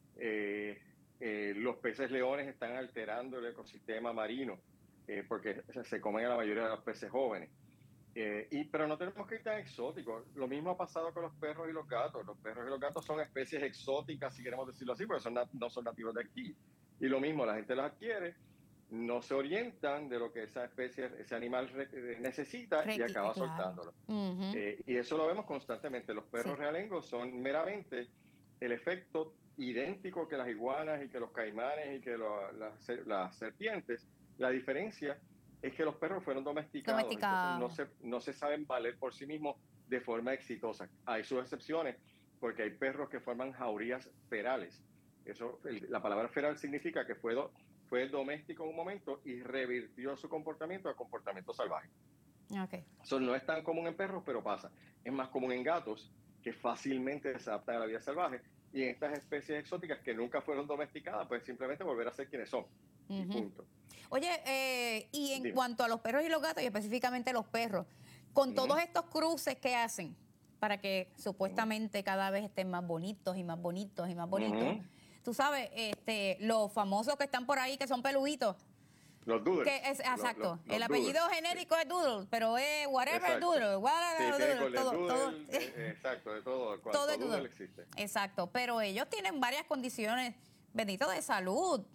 Los peces leones están alterando el ecosistema marino porque se comen a la mayoría de los peces jóvenes. Pero no tenemos que ir tan exóticos. Lo mismo ha pasado con los perros y los gatos. Los perros y los gatos son especies exóticas, si queremos decirlo así, porque no son nativos de aquí. Y lo mismo, la gente los adquiere, no se orientan de lo que esa especie, ese animal necesita y acaba soltándolo. Y eso lo vemos constantemente. Los perros realengos son meramente el efecto idéntico que las iguanas y que los caimanes y que las serpientes. La diferencia es que los perros fueron domesticados. Entonces no se saben valer por sí mismos de forma exitosa. Hay sus excepciones, porque hay perros que forman jaurías ferales. La palabra feral significa que fue doméstico en un momento y revirtió su comportamiento a comportamiento salvaje. Eso no es tan común en perros, pero pasa. Es más común en gatos, que fácilmente se adaptan a la vida salvaje, y en estas especies exóticas que nunca fueron domesticadas, pues simplemente volver a ser quienes son. Y punto. Oye, y en cuanto a los perros y los gatos, y específicamente los perros, con todos estos cruces que hacen para que supuestamente cada vez estén más bonitos y más bonitos y más bonitos, tú sabes, los famosos que están por ahí que son peluditos. Los doodles. Exacto. Los el apellido doodles. genérico es doodle, pero es whatever doodle. Todo. Exacto, de todo. Todo es doodle doodle. existe. Exacto, pero ellos tienen varias condiciones, bendito, de salud.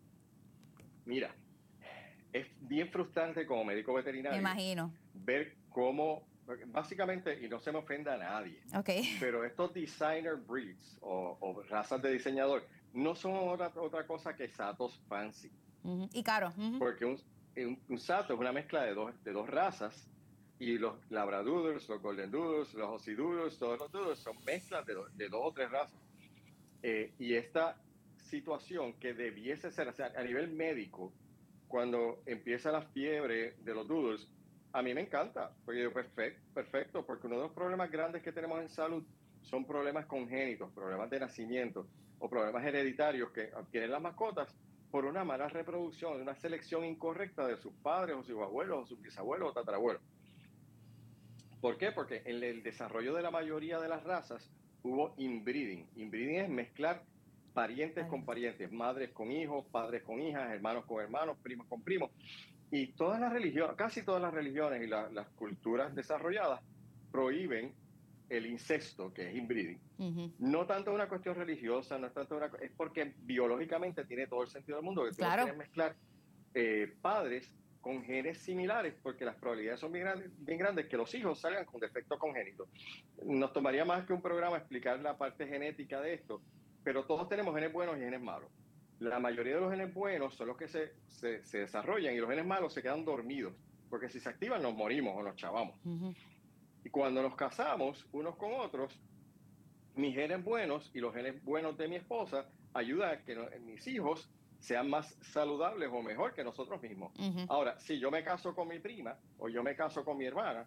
Mira, es bien frustrante como médico veterinario. Me imagino. Ver cómo, básicamente, y no se me ofenda a nadie, pero estos designer breeds o razas de diseñador no son otra cosa que satos fancy. Y caro. Porque un sato es una mezcla de dos razas, y los labradoodles, los golden doodles, los aussie doodles, todos los doodles son mezclas de dos o tres razas. Y esta situación que debiese ser, o sea, a nivel médico, cuando empieza la fiebre de los doodles, a mí me encanta, porque yo, perfecto, porque uno de los problemas grandes que tenemos en salud son problemas congénitos, problemas de nacimiento o problemas hereditarios que adquieren las mascotas por una mala reproducción, una selección incorrecta de sus padres o sus abuelos o sus bisabuelos o tatarabuelos. ¿Por qué? Porque en el desarrollo de la mayoría de las razas hubo inbreeding. Inbreeding es mezclar parientes con parientes, madres con hijos, padres con hijas, hermanos con hermanos, primos con primos. Y todas las religiones, casi todas las religiones y las culturas desarrolladas prohíben el incesto, que es inbreeding. No tanto una cuestión religiosa, no es tanto es porque biológicamente tiene todo el sentido del mundo que tú no quieres mezclar padres con genes similares, porque las probabilidades son bien grandes que los hijos salgan con defectos congénitos. Nos tomaría más que un programa explicar la parte genética de esto, pero todos tenemos genes buenos y genes malos. La mayoría de los genes buenos son los que se desarrollan, y los genes malos se quedan dormidos, porque si se activan nos morimos o nos chavamos. Y cuando nos casamos unos con otros, mis genes buenos y los genes buenos de mi esposa ayudan a que mis hijos sean más saludables o mejor que nosotros mismos. Ahora, si yo me caso con mi prima, o yo me caso con mi hermana,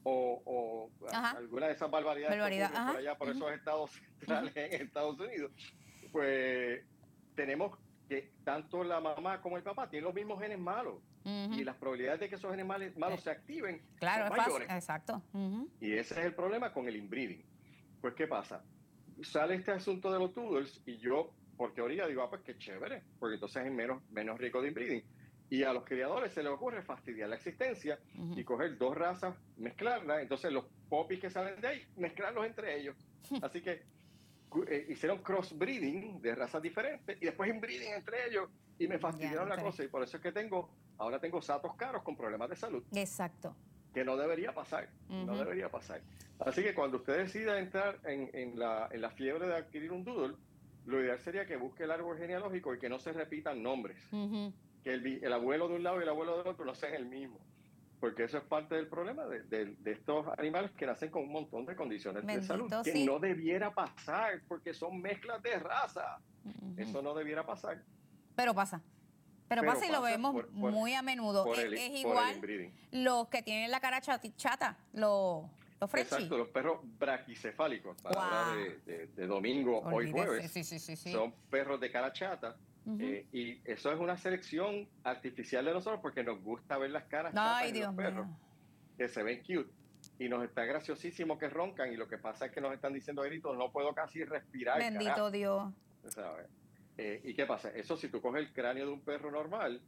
o alguna de esas barbaridades que ocurren por allá, por esos estados centrales en Estados Unidos, pues tenemos que tanto la mamá como el papá tienen los mismos genes malos. Y las probabilidades de que esos genes malos se activen son mayores. Exacto. Y ese es el problema con el inbreeding. Pues, ¿qué pasa? Sale este asunto de los doodles y yo, por teoría, digo, pues qué chévere, porque entonces hay menos riesgo de inbreeding. Y a los criadores se les ocurre fastidiar la existencia y coger dos razas, mezclarlas, entonces los popis que salen de ahí, mezclarlos entre ellos. Así que hicieron crossbreeding de razas diferentes y después inbreeding entre ellos y me fastidiaron la cosa, y por eso es que ahora tengo satos caros con problemas de salud. Exacto. que no debería pasar, no debería pasar. Así que cuando usted decida entrar en la fiebre de adquirir un doodle, lo ideal sería que busque el árbol genealógico y que no se repitan nombres. Que el abuelo de un lado y el abuelo del otro no sean el mismo. Porque eso es parte del problema de estos animales que nacen con un montón de condiciones de salud. Que no debiera pasar porque son mezclas de raza. Eso no debiera pasar. Pero pasa. Pero pasa y lo vemos muy a menudo. Es igual los que tienen la cara chata, los Frenchies. Exacto, los perros braquicefálicos, para hablar de domingo, hoy jueves. Sí. Son perros de cara chata. Y eso es una selección artificial de nosotros porque nos gusta ver las caras chatas de los perros, que se ven cute. Y nos está graciosísimo que roncan y lo que pasa es que nos están diciendo gritos, no puedo casi respirar. Bendito Dios. ¿Sabes? ¿Y qué pasa? Eso si tú coges el cráneo de un perro normal,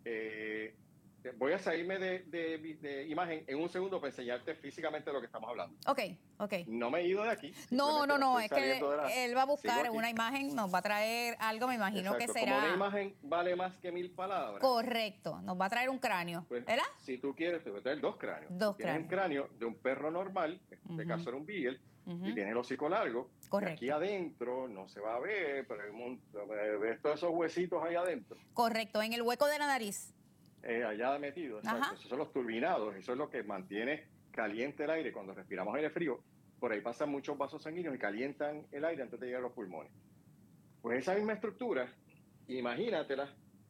voy a salirme de imagen en un segundo para enseñarte físicamente lo que estamos hablando. Ok. No me he ido de aquí. No, es que él va a buscar una imagen, nos va a traer algo, me imagino que será... Como una imagen vale más que 1000 palabras. Correcto, nos va a traer un cráneo, pues, ¿verdad? Si tú quieres, te voy a traer dos cráneos. Tienes el cráneo de un perro normal, en este caso era un beagle, y tienes el hocico largo. Correcto. Aquí adentro no se va a ver, pero ves todos esos huesitos ahí adentro. Correcto, en el hueco de la nariz. Allá metido, exacto. Esos son los turbinados, eso es lo que mantiene caliente el aire cuando respiramos aire frío. Por ahí pasan muchos vasos sanguíneos y calientan el aire antes de llegar a los pulmones. Pues esa misma estructura, imagínatela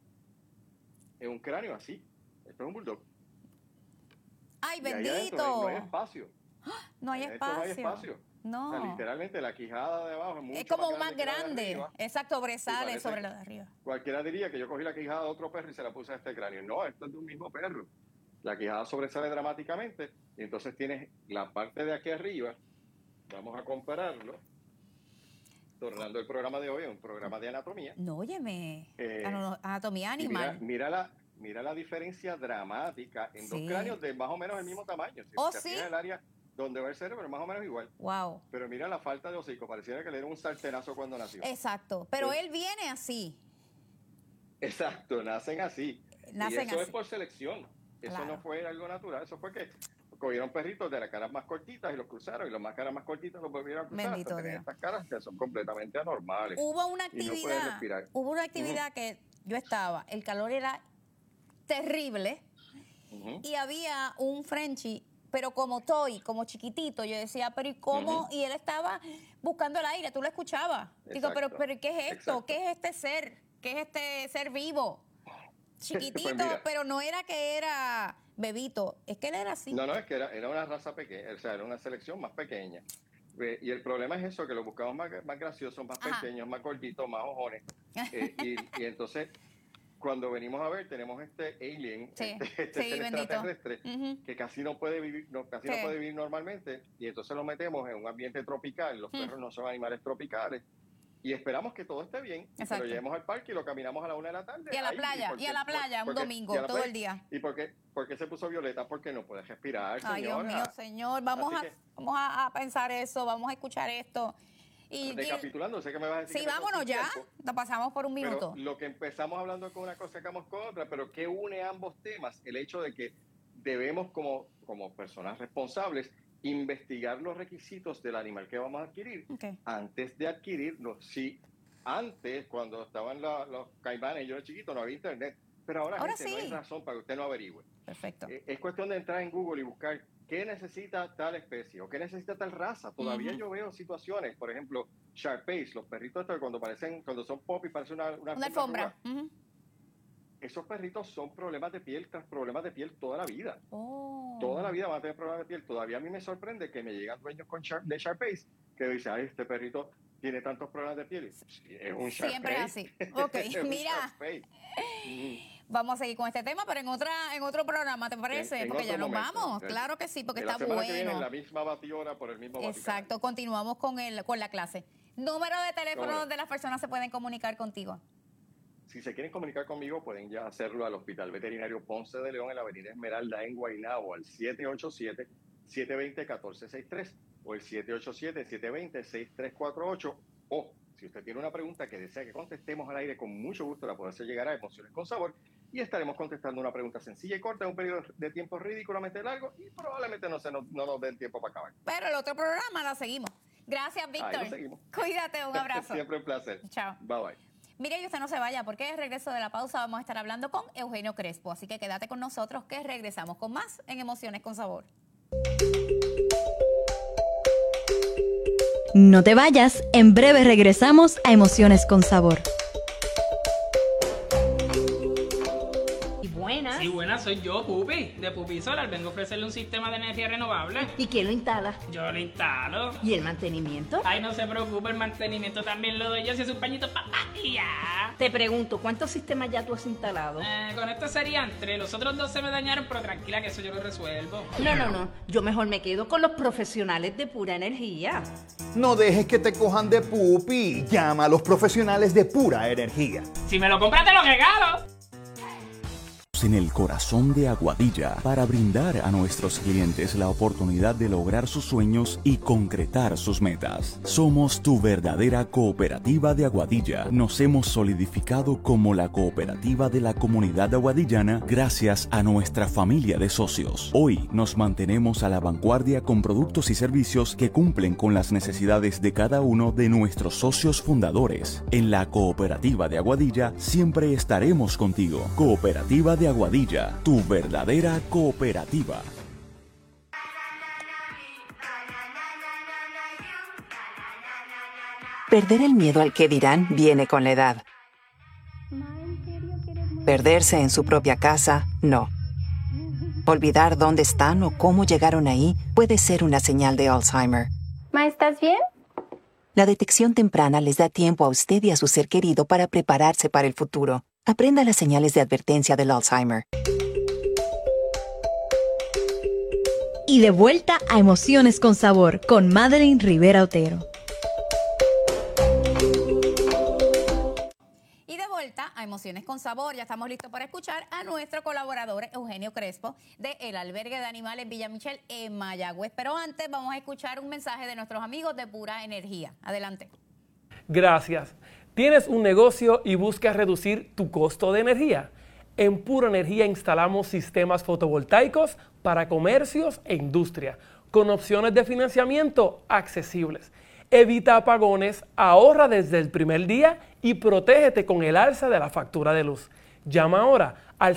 en un cráneo así. Esto es un bulldog. ¡Ay, y bendito! No hay espacio. No hay espacio. No hay espacio. No. O sea, literalmente la quijada de abajo es mucho es como más grande. Exacto, sobresale sobre lo de arriba. Cualquiera diría que yo cogí la quijada de otro perro y se la puse a este cráneo. No, esto es de un mismo perro. La quijada sobresale dramáticamente y entonces tienes la parte de aquí arriba. Vamos a compararlo. Tornando el programa de hoy, un programa de anatomía. No, óyeme. Anatomía animal. Mira la diferencia dramática en dos cráneos de más o menos el mismo tamaño. Sí. El área donde va el cerebro, más o menos igual. Wow. Pero mira la falta de hocico, pareciera que le dieron un sartenazo cuando nació. Exacto, pero él viene así. Exacto, nacen así. Y eso es por selección. Eso no fue algo natural, eso fue que cogieron perritos de las caras más cortitas y los cruzaron, y los más caras más cortitas los volvieron a cruzar. Bendito Dios. Estas caras que son completamente anormales. Hubo una actividad, que yo estaba, el calor era terrible, y había un Frenchie, pero como como chiquitito. Yo decía, pero ¿y cómo? Y él estaba buscando el aire, tú lo escuchabas. Digo, pero ¿qué es esto? Exacto. ¿Qué es este ser? ¿Qué es este ser vivo? Chiquitito, Pues mira, pero no era que era bebito, es que él era así. No, es que era una raza pequeña, o sea, era una selección más pequeña. Y el problema es eso, que lo buscamos más graciosos, más pequeños, más cortitos, más ojones. Y entonces, cuando venimos a ver, tenemos este alien, este ser extraterrestre, que casi no puede vivir, no puede vivir normalmente, y entonces lo metemos en un ambiente tropical. Los perros no son animales tropicales. Y esperamos que todo esté bien, y lo llevemos al parque y lo caminamos a la 1 de la tarde. Y a la playa, un domingo, todo el día. ¿Y por qué se puso violeta? Porque no puede respirar, señora. Ay, Dios mío, señor, vamos a pensar eso, vamos a escuchar esto. Y recapitulando, sé que me vas a decir. Sí, vámonos ya, lo pasamos por un minuto. Pero lo que empezamos hablando con una cosa, sacamos con otra, pero ¿qué une ambos temas? El hecho de que debemos, como personas responsables, investigar los requisitos del animal que vamos a adquirir antes de adquirirlo. Sí, antes, cuando estaban los caimanes, yo era chiquito, no había internet, pero ahora gente, no hay razón para que usted no averigüe. Perfecto. Es cuestión de entrar en Google y buscar qué necesita tal especie o qué necesita tal raza. Todavía yo veo situaciones, por ejemplo, Shar-Pei's, los perritos estos cuando son pop y parece una alfombra. Esos perritos son problemas de piel tras problemas de piel toda la vida. Toda la vida van a tener problemas de piel. Todavía a mí me sorprende que me llegan dueños de Shar-Pei's que dicen, ay, este perrito tiene tantos problemas de piel. Es un Shar-Pei. Siempre es así. Ok, mira. Vamos a seguir con este tema, pero en otro programa, ¿te parece? Porque ya nos vamos. Claro que sí, porque está bueno. Que viene en la misma batidora por el mismo Exacto, continuamos con la clase. Número de teléfono donde las personas se pueden comunicar contigo. Si se quieren comunicar conmigo, pueden ya hacerlo al Hospital Veterinario Ponce de León en la Avenida Esmeralda en Guaynabo al 787-720-1463 o el 787-720-6348. O si usted tiene una pregunta que desea que contestemos al aire, con mucho gusto la puede hacer llegar a Emociones con Sabor y estaremos contestando una pregunta sencilla y corta en un periodo de tiempo ridículamente largo y probablemente no nos den tiempo para acabar. Pero el otro programa la seguimos. Gracias, Víctor. Ahí lo seguimos. Cuídate, un abrazo. Siempre un placer. Chao. Bye bye. Mire, y usted no se vaya, porque al regreso de la pausa vamos a estar hablando con Eugenio Crespo. Así que quédate con nosotros, que regresamos con más en Emociones con Sabor. No te vayas, en breve regresamos a Emociones con Sabor. Buenas. Sí, buenas, soy yo, Pupi, de Pupi Solar. Vengo a ofrecerle un sistema de energía renovable. ¿Y quién lo instala? Yo lo instalo. ¿Y el mantenimiento? Ay, no se preocupe, el mantenimiento también lo doy yo, si es un pañito y ya. Te pregunto, ¿cuántos sistemas ya tú has instalado? Con esto serían 3, los otros 2 se me dañaron, pero tranquila que eso yo lo resuelvo. No, yo mejor me quedo con los profesionales de Pura Energía. No dejes que te cojan de pupi. Llama a los profesionales de Pura Energía. Si me lo compras te lo regalo. En el corazón de Aguadilla para brindar a nuestros clientes la oportunidad de lograr sus sueños y concretar sus metas. Somos tu verdadera cooperativa de Aguadilla. Nos hemos solidificado como la cooperativa de la comunidad aguadillana gracias a nuestra familia de socios. Hoy nos mantenemos a la vanguardia con productos y servicios que cumplen con las necesidades de cada uno de nuestros socios fundadores. En la cooperativa de Aguadilla siempre estaremos contigo. Cooperativa de Aguadilla, tu verdadera cooperativa. Perder el miedo al que dirán viene con la edad. Perderse en su propia casa, no. Olvidar dónde están o cómo llegaron ahí puede ser una señal de Alzheimer. Ma, ¿estás bien? La detección temprana les da tiempo a usted y a su ser querido para prepararse para el futuro. Aprenda las señales de advertencia del Alzheimer. Y de vuelta a Emociones con Sabor con Madeline Rivera Otero. Y de vuelta a Emociones con Sabor, ya estamos listos para escuchar a nuestro colaborador Eugenio Crespo de El Albergue de Animales Villa Michel en Mayagüez. Pero antes vamos a escuchar un mensaje de nuestros amigos de Pura Energía. Adelante. Gracias. ¿Tienes un negocio y buscas reducir tu costo de energía? En Pura Energía instalamos sistemas fotovoltaicos para comercios e industria, con opciones de financiamiento accesibles. Evita apagones, ahorra desde el primer día y protégete con el alza de la factura de luz. Llama ahora al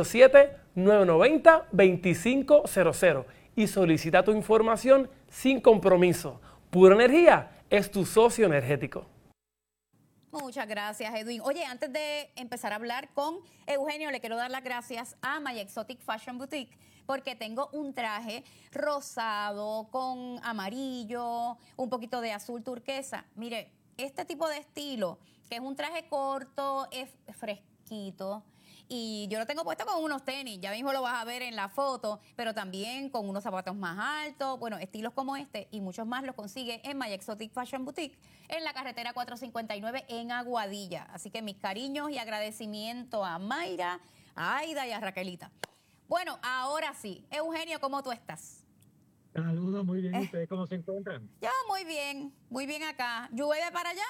787-990-2500 y solicita tu información sin compromiso. Pura Energía es tu socio energético. Muchas gracias, Edwin. Oye, antes de empezar a hablar con Eugenio, le quiero dar las gracias a My Exotic Fashion Boutique porque tengo un traje rosado con amarillo, un poquito de azul turquesa. Mire, este tipo de estilo, que es un traje corto, es fresquito, y yo lo tengo puesto con unos tenis, ya mismo lo vas a ver en la foto, pero también con unos zapatos más altos, bueno, estilos como este y muchos más los consigue en My Exotic Fashion Boutique en la carretera 459 en Aguadilla. Así que mis cariños y agradecimiento a Mayra, a Aida y a Raquelita. Bueno, ahora sí, Eugenio, ¿cómo tú estás? Saludos, muy bien. ¿Ustedes cómo se encuentran? Ya, muy bien acá. ¿Llueve para allá?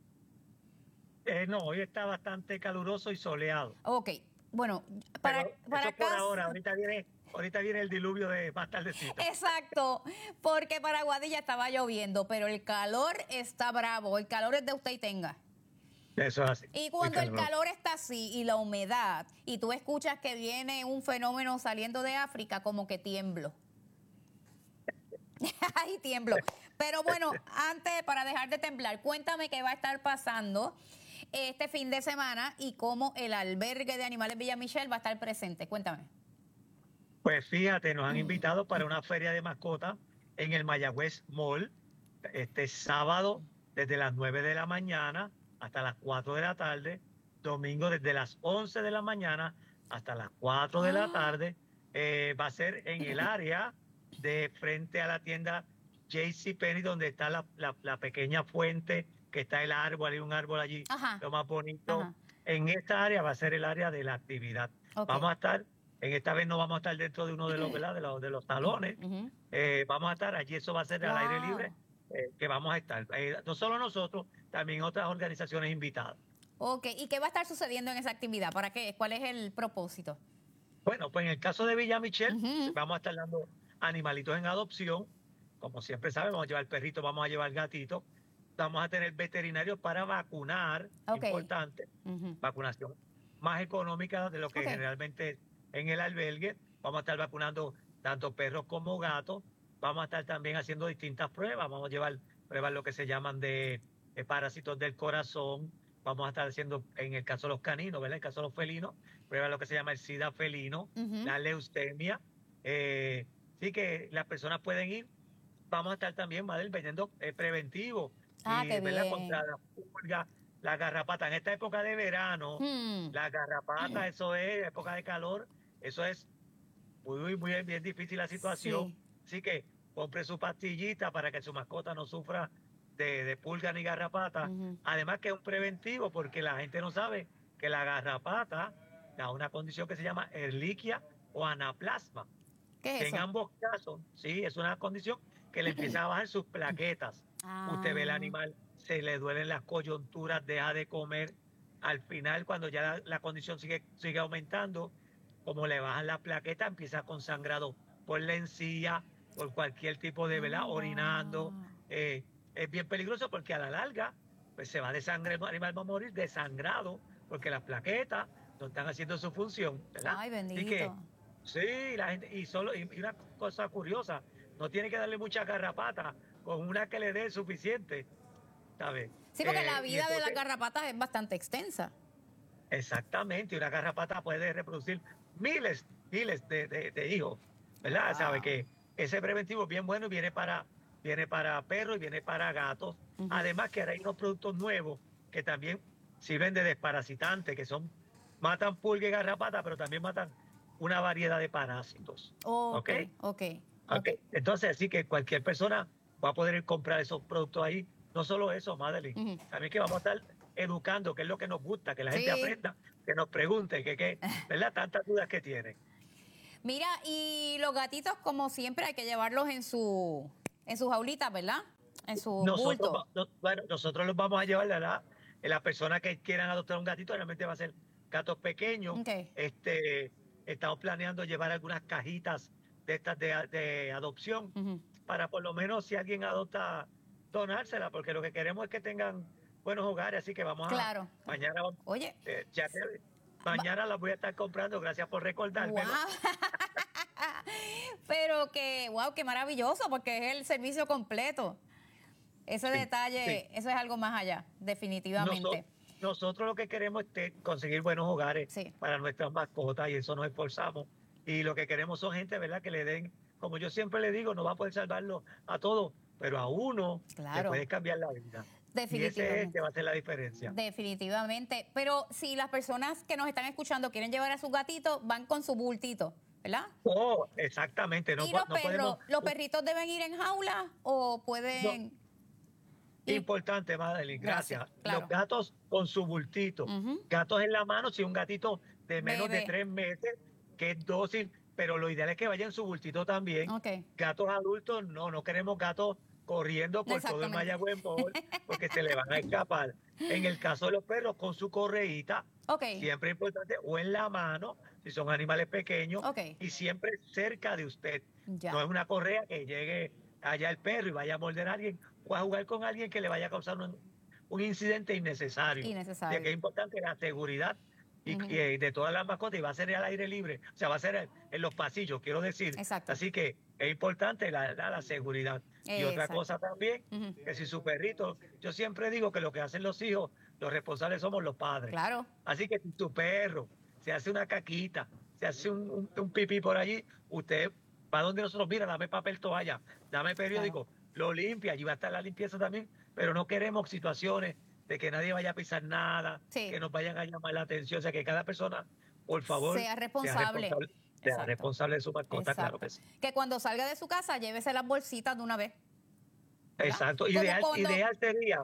No, hoy está bastante caluroso y soleado. Ok, bueno, para eso acá... por ahora, ahorita viene el diluvio de más tardecito. Exacto, porque para Aguadilla estaba lloviendo, pero el calor está bravo, el calor es de usted y tenga. Eso es así. Y cuando el calor está así y la humedad, y tú escuchas que viene un fenómeno saliendo de África, como que tiemblo. Ay, tiemblo. Pero bueno, antes, para dejar de temblar, cuéntame qué va a estar pasando este fin de semana y cómo el Albergue de Animales Villa Michel va a estar presente. Cuéntame. Pues fíjate, nos han invitado para una feria de mascotas en el Mayagüez Mall este sábado desde las 9 de la mañana hasta las 4 de la tarde, domingo desde las 11 de la mañana hasta las 4 de la tarde. Va a ser en el área de frente a la tienda JCPenney, donde está la pequeña fuente, que está el árbol, hay un árbol allí, lo más bonito. Ajá. En esta área va a ser el área de la actividad. Okay. Vamos a estar, en esta vez no vamos a estar dentro de uno de los, ¿verdad? de los salones. Vamos a estar allí, eso va a ser al aire libre, que vamos a estar. No solo nosotros, también otras organizaciones invitadas. Ok, ¿y qué va a estar sucediendo en esa actividad? ¿Para qué? ¿Cuál es el propósito? Bueno, pues en el caso de Villa Michelle, vamos a estar dando animalitos en adopción. Como siempre saben, vamos a llevar perrito, vamos a llevar gatito. Vamos a tener veterinarios para vacunar, importante, vacunación más económica de lo que generalmente en el albergue. Vamos a estar vacunando tanto perros como gatos. Vamos a estar también haciendo distintas pruebas. Vamos a llevar pruebas lo que se llaman de parásitos del corazón. Vamos a estar haciendo, en el caso de los caninos, ¿verdad? En el caso de los felinos, pruebas lo que se llama el SIDA felino, la leucemia. Sí que las personas pueden ir. Vamos a estar también, Madel, vendiendo preventivo. Qué ¿verdad? bien. Contra la pulga, la garrapata. En esta época de verano, la garrapata, eso es época de calor, eso es muy bien difícil la situación. Así que compre su pastillita para que su mascota no sufra de pulga ni garrapata. Además que es un preventivo porque la gente no sabe que la garrapata da una condición que se llama Ehrlichia o anaplasma. ¿Qué es En eso? ambos casos, sí, es una condición que le empieza a bajar sus plaquetas. Usted ve el animal, se le duelen las coyunturas, deja de comer. Al final, cuando ya la condición sigue aumentando, como le bajan las plaquetas, empieza con sangrado por la encía, por cualquier tipo de, ¿verdad? Orinando. Es bien peligroso porque a la larga, pues se va a desangrar, el animal va a morir desangrado, porque las plaquetas no están haciendo su función, ¿verdad? Ay, Así bendito. que, sí, la gente, y una cosa curiosa, no tiene que darle mucha garrapata, con una que le dé suficiente, ¿sabes? Sí, porque la Y vida de las entonces, garrapatas es bastante extensa. exactamente, una garrapata puede reproducir miles de hijos, ¿verdad? Sabe que ese preventivo es bien bueno y viene para perros y viene para gatos. Además que ahora hay unos productos nuevos que también sirven de desparasitantes, que matan pulga y garrapata, pero también matan una variedad de parásitos. Ok. Entonces, así que cualquier persona va a poder comprar esos productos ahí. No solo eso, Madeline, también que vamos a estar educando, que es lo que nos gusta, que la gente aprenda, que nos pregunte, ¿verdad? Tantas dudas que tienen. Mira, y los gatitos, como siempre, hay que llevarlos en su jaulita, ¿verdad? En su bulto. Nosotros los vamos a llevar a las personas que quieran adoptar un gatito, realmente va a ser gatos pequeños. Estamos planeando llevar algunas cajitas de estas de adopción para por lo menos si alguien adopta, donársela, porque lo que queremos es que tengan buenos hogares, así que vamos a mañana. Oye, mañana las voy a estar comprando, gracias por recordarme. Pero qué maravilloso, porque es el servicio completo. Ese detalle, eso es algo más allá, definitivamente. Nosotros lo que queremos es conseguir buenos hogares para nuestras mascotas y eso nos esforzamos. Y lo que queremos son gente, ¿verdad? Que le den, como yo siempre le digo, no va a poder salvarlo a todos, pero a uno le puede cambiar la vida. Y ese es que va a hacer la diferencia. Definitivamente. Pero si las personas que nos están escuchando quieren llevar a sus gatitos, van con su bultito, ¿verdad? Oh, exactamente. ¿Y los perritos deben ir en jaula o pueden...? Importante, Madeline, gracias. Claro. Los gatos con su bultito. Gatos en la mano, si un gatito de menos de 3 meses, que es dócil, pero lo ideal es que vaya en su bultito también. Gatos adultos, no queremos gatos corriendo por todo el Mayagüez Mall, porque se le van a escapar. En el caso de los perros, con su correíta, siempre es importante, o en la mano, si son animales pequeños, y siempre cerca de usted. No es una correa que llegue allá el perro y vaya a morder a alguien, o a jugar con alguien que le vaya a causar un incidente innecesario. De que es importante la seguridad y de todas las mascotas, y va a ser al aire libre, o sea, va a ser en los pasillos, quiero decir. Así que es importante la seguridad. Y otra cosa también, que si su perrito, yo siempre digo que lo que hacen los hijos, los responsables somos los padres. Claro. Así que si tu perro se hace una caquita, se hace un pipí por allí, usted va donde nosotros, mira, dame papel toalla, dame periódico, lo limpia, allí va a estar la limpieza también, pero no queremos situaciones de que nadie vaya a pisar nada, que nos vayan a llamar la atención, o sea, que cada persona, por favor, sea responsable de su mascota, claro que sí. Que cuando salga de su casa, llévese las bolsitas de una vez. Exacto, ideal sería,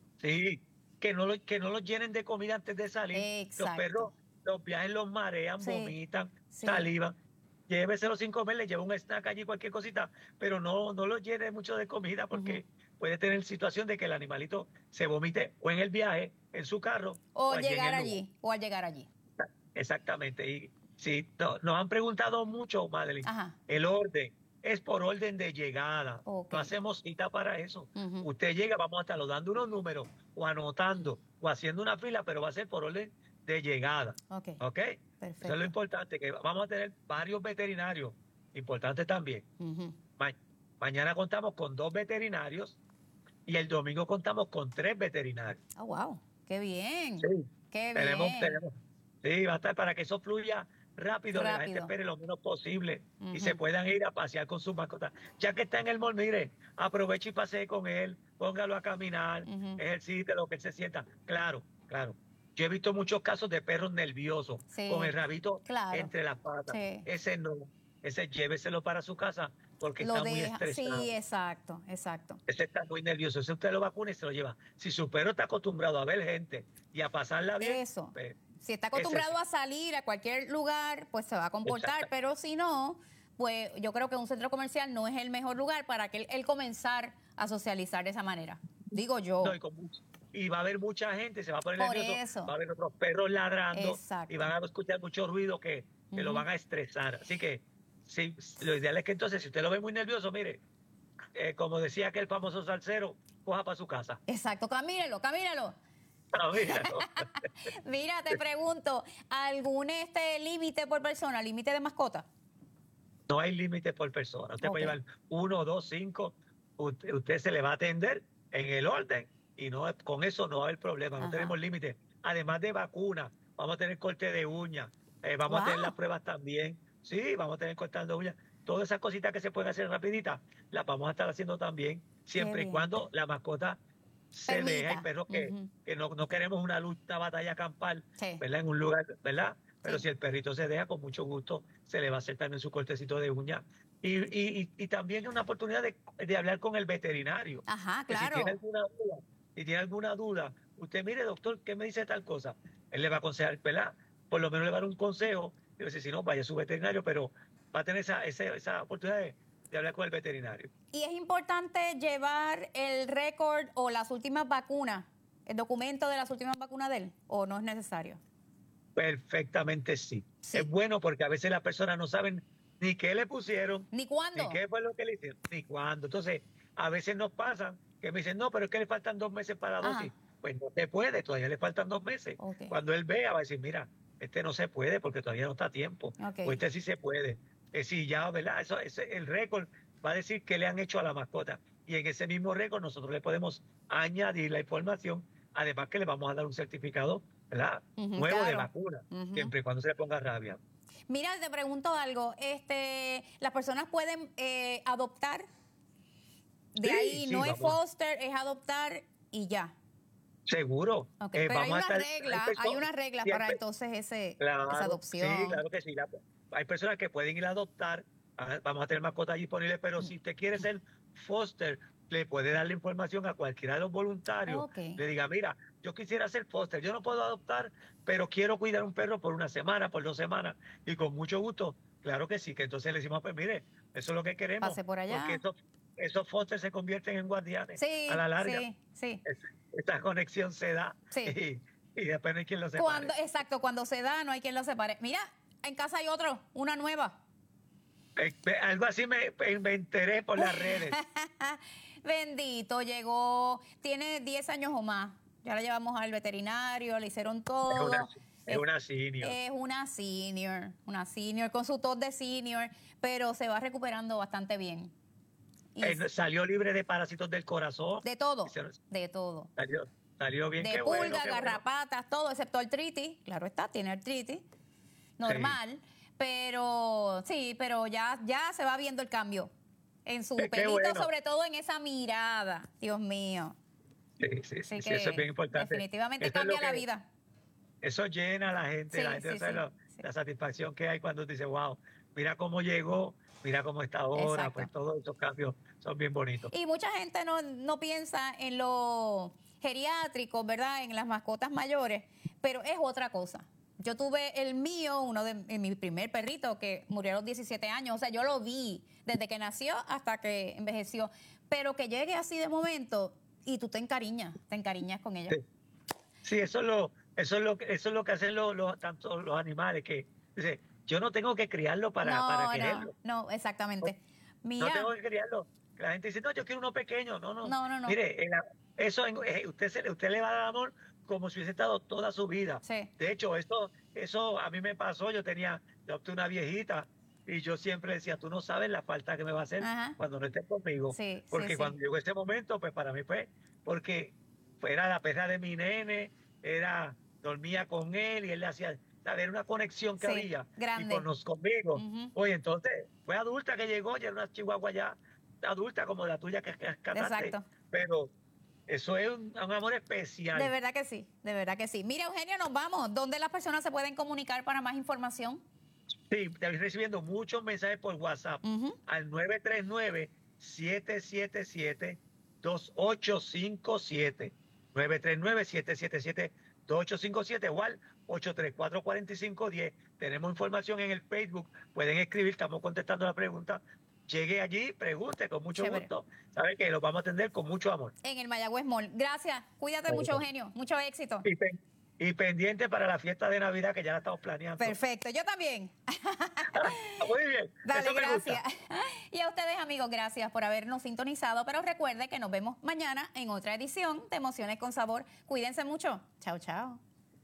que no los llenen de comida antes de salir. Los perros, los viajes los marean, vomitan, salivan. Lléveselo sin comer, le lleva un snack allí, cualquier cosita, pero no los llene mucho de comida porque puede tener situación de que el animalito se vomite o en el viaje, en su carro. O allí en llegar el allí, o al llegar allí. Exactamente. Y sí, nos han preguntado mucho, Madeline, Ajá. el orden es por orden de llegada. Ok. No hacemos cita para eso. Ujú. Usted llega, vamos a estarlo dando unos números o anotando o haciendo una fila, pero va a ser por orden de llegada. Ok. ¿Ok? Eso es Perfecto. lo importante, que vamos a tener varios veterinarios. Importante también. Ujú. Mañana contamos con 2 veterinarios y el domingo contamos con 3 veterinarios. Oh, wow. Qué bien. Sí. Qué Tenemos, bien. sí, va a estar para que eso fluya rápido, la gente Rápido. espere lo menos posible y Ujú. se puedan ir a pasear con sus mascotas. Ya que está en el mall, mire, aproveche y pasee con él, póngalo a caminar, Ujú. ejercite lo que él se sienta. Claro, claro. Yo he visto muchos casos de perros nerviosos, Sí, con el rabito claro. entre las patas. Sí. Ese no, ese lléveselo para su casa porque Lo está muy deja. estresado. Sí, exacto, exacto. Ese está muy nervioso. Ese usted lo vacuna y se lo lleva. Si su perro está acostumbrado a ver gente y a pasarla bien, Eso. pues, Si está ese acostumbrado sí. a salir a cualquier lugar, pues se va a comportar, Exacto. pero si no, pues yo creo que un centro comercial no es el mejor lugar para que él comenzar a socializar de esa manera. Digo yo. No, y va a haber mucha gente, se va a poner Por nervioso, eso. va a haber otros perros ladrando Exacto. y van a escuchar mucho ruido que lo Ujú. van a estresar. Así que sí, lo ideal es que entonces, si usted lo ve muy nervioso, mire, como decía aquel famoso salsero, coja para su casa. Exacto, camínelo, camínelo. Ah, míralo. Mira, te pregunto, ¿algún límite por persona, límite de mascota? No hay límite por persona. Usted puede Ok. llevar 1, 2, 5. Usted se le va a atender en el orden y no con eso no va a haber problema. No Ajá. tenemos límite. Además de vacunas, vamos a tener corte de uñas. Vamos a tener Wow. las pruebas también. Sí, vamos a tener cortando uñas. Todas esas cositas que se pueden hacer rapiditas, las vamos a estar haciendo también, siempre y bien. cuando la mascota se Permita. deja. Hay perros que, Ujú. que no queremos una lucha, batalla campal, Sí. ¿verdad? En un lugar, ¿verdad? Pero Sí. si el perrito se deja, con mucho gusto se le va a hacer también su cortecito de uña. Y también es una oportunidad de hablar con el veterinario. Ajá, Que claro. si tiene alguna duda, usted mire, doctor, ¿qué me dice tal cosa? Él le va a aconsejar, ¿verdad? Por lo menos le va a dar un consejo. Y dice, si no, vaya a su veterinario, pero va a tener esa oportunidad de hablar con el veterinario. Y es importante llevar el récord o las últimas vacunas, el documento de las últimas vacunas de él, o no es necesario. Perfectamente sí. Es bueno porque a veces las personas no saben ni qué le pusieron, ¿Ni cuándo? ni qué fue lo que le hicieron, ni cuándo. Entonces, a veces nos pasan que me dicen, no, pero es que le faltan 2 meses para la Ajá. dosis. Pues no se puede, todavía le faltan 2 meses. Ok. Cuando él vea, va a decir, mira, este no se puede porque todavía no está a tiempo. Ok. O este sí se puede. Si ya, ¿verdad? El récord va a decir qué le han hecho a la mascota. Y en ese mismo récord nosotros le podemos añadir la información, además que le vamos a dar un certificado, ¿verdad? Ujú, Nuevo de claro. vacuna, Ujú. siempre y cuando se le ponga rabia. Mira, te pregunto algo. ¿Las personas pueden adoptar? De Sí, ahí sí, no es vamos. foster, es adoptar y ya. Seguro. Ok, pero hay vamos a una estar- regla, hay unas reglas sí, para entonces esa Claro, adopción. Sí, claro que sí. Hay personas que pueden ir a adoptar. Vamos a tener mascotas disponibles, pero si usted quiere ser foster, le puede dar la información a cualquiera de los voluntarios. Ok. Le diga, mira, yo quisiera ser foster, yo no puedo adoptar, pero quiero cuidar un perro por 1 semana, por 2 semanas. Y con mucho gusto, claro que sí, que entonces le decimos, pues mire, eso es lo que queremos. Pase por allá. Porque esos fosters se convierten en guardianes Sí, a la larga. sí. Esta conexión se da Sí. y después no hay quien lo separe. Exacto, cuando se da no hay quien lo separe. Mira, en casa hay una nueva. Algo así me enteré por las redes. Bendito, llegó, tiene 10 años o más. Ya la llevamos al veterinario, le hicieron todo. Es una senior. Es una senior, con su tos de senior, pero se va recuperando bastante bien. Y Salió libre de parásitos del corazón. de todo, de todo. Salió bien. De qué pulgas, bueno, qué bueno. garrapatas, todo, excepto artritis. Claro está, tiene artritis. Normal. Pero sí, pero ya se va viendo el cambio. En su Qué pelito, bueno. sobre todo en esa mirada. Dios mío. Sí, Así sí, que eso es bien importante. definitivamente Eso es lo cambia la que- vida. Eso llena a la gente. Sí, La gente sí, no sabe sí, la satisfacción que hay cuando dice, wow, mira cómo llegó, mira cómo está ahora. Exacto. Pues todos esos cambios son bien bonitos. Y mucha gente no piensa en lo geriátrico, ¿verdad? En las mascotas mayores, pero es otra cosa. Yo tuve el mío, mi primer perrito, que murió a los 17 años. O sea, yo lo vi desde que nació hasta que envejeció. pero que llegue así de momento y tú te encariñas con ella. Sí, eso es lo que hacen tanto los animales, que dice, yo no tengo que criarlo para quererlo. No, exactamente. No tengo que criarlo. La gente dice, no, yo quiero uno pequeño. No. Mire, usted le va a dar amor como si hubiese estado toda su vida. Sí. De hecho, eso a mí me pasó. Yo adopté una viejita y yo siempre decía, tú no sabes la falta que me va a hacer cuando no estés conmigo. Sí, porque cuando llegó ese momento, pues para mí fue, porque era la perra de mi nene, dormía con él y él le hacía, era una conexión que había grande. Y conmigo. Oye, entonces fue adulta que llegó, ya era una chihuahua ya adulta como la tuya que cantaste. Exacto. Pero eso es un amor especial. De verdad que sí. Mira, Eugenio, nos vamos. ¿Dónde las personas se pueden comunicar para más información? Sí, estoy recibiendo muchos mensajes por WhatsApp al 939-777-2857. 939-777-2857 o al 834-4510. Tenemos información en el Facebook. Pueden escribir, estamos contestando la pregunta. Llegue allí, pregunte con mucho gusto. Sabe que los vamos a atender con mucho amor. En el Mayagüez Mall. Gracias. Cuídate mucho, Eugenio. Mucho éxito. Y pendiente para la fiesta de Navidad que ya la estamos planeando. Perfecto. Yo también. Muy bien. Dale, gracias. Y a ustedes, amigos, gracias por habernos sintonizado. Pero recuerde que nos vemos mañana en otra edición de Emociones con Sabor. Cuídense mucho. Chao, chao.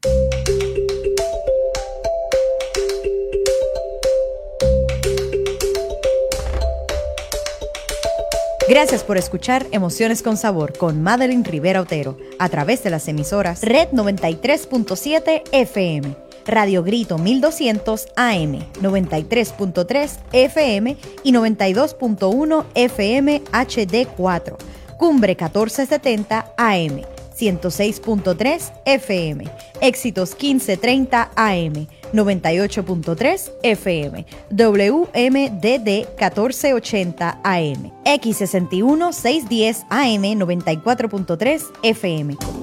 Gracias por escuchar Emociones con Sabor con Madeline Rivera Otero a través de las emisoras Red 93.7 FM, Radio Grito 1200 AM, 93.3 FM y 92.1 FM HD4, Cumbre 1470 AM, 106.3 FM, Éxitos 1530 AM, 98.3 FM, WMDD 1480 AM, X61 610 AM, 94.3 FM.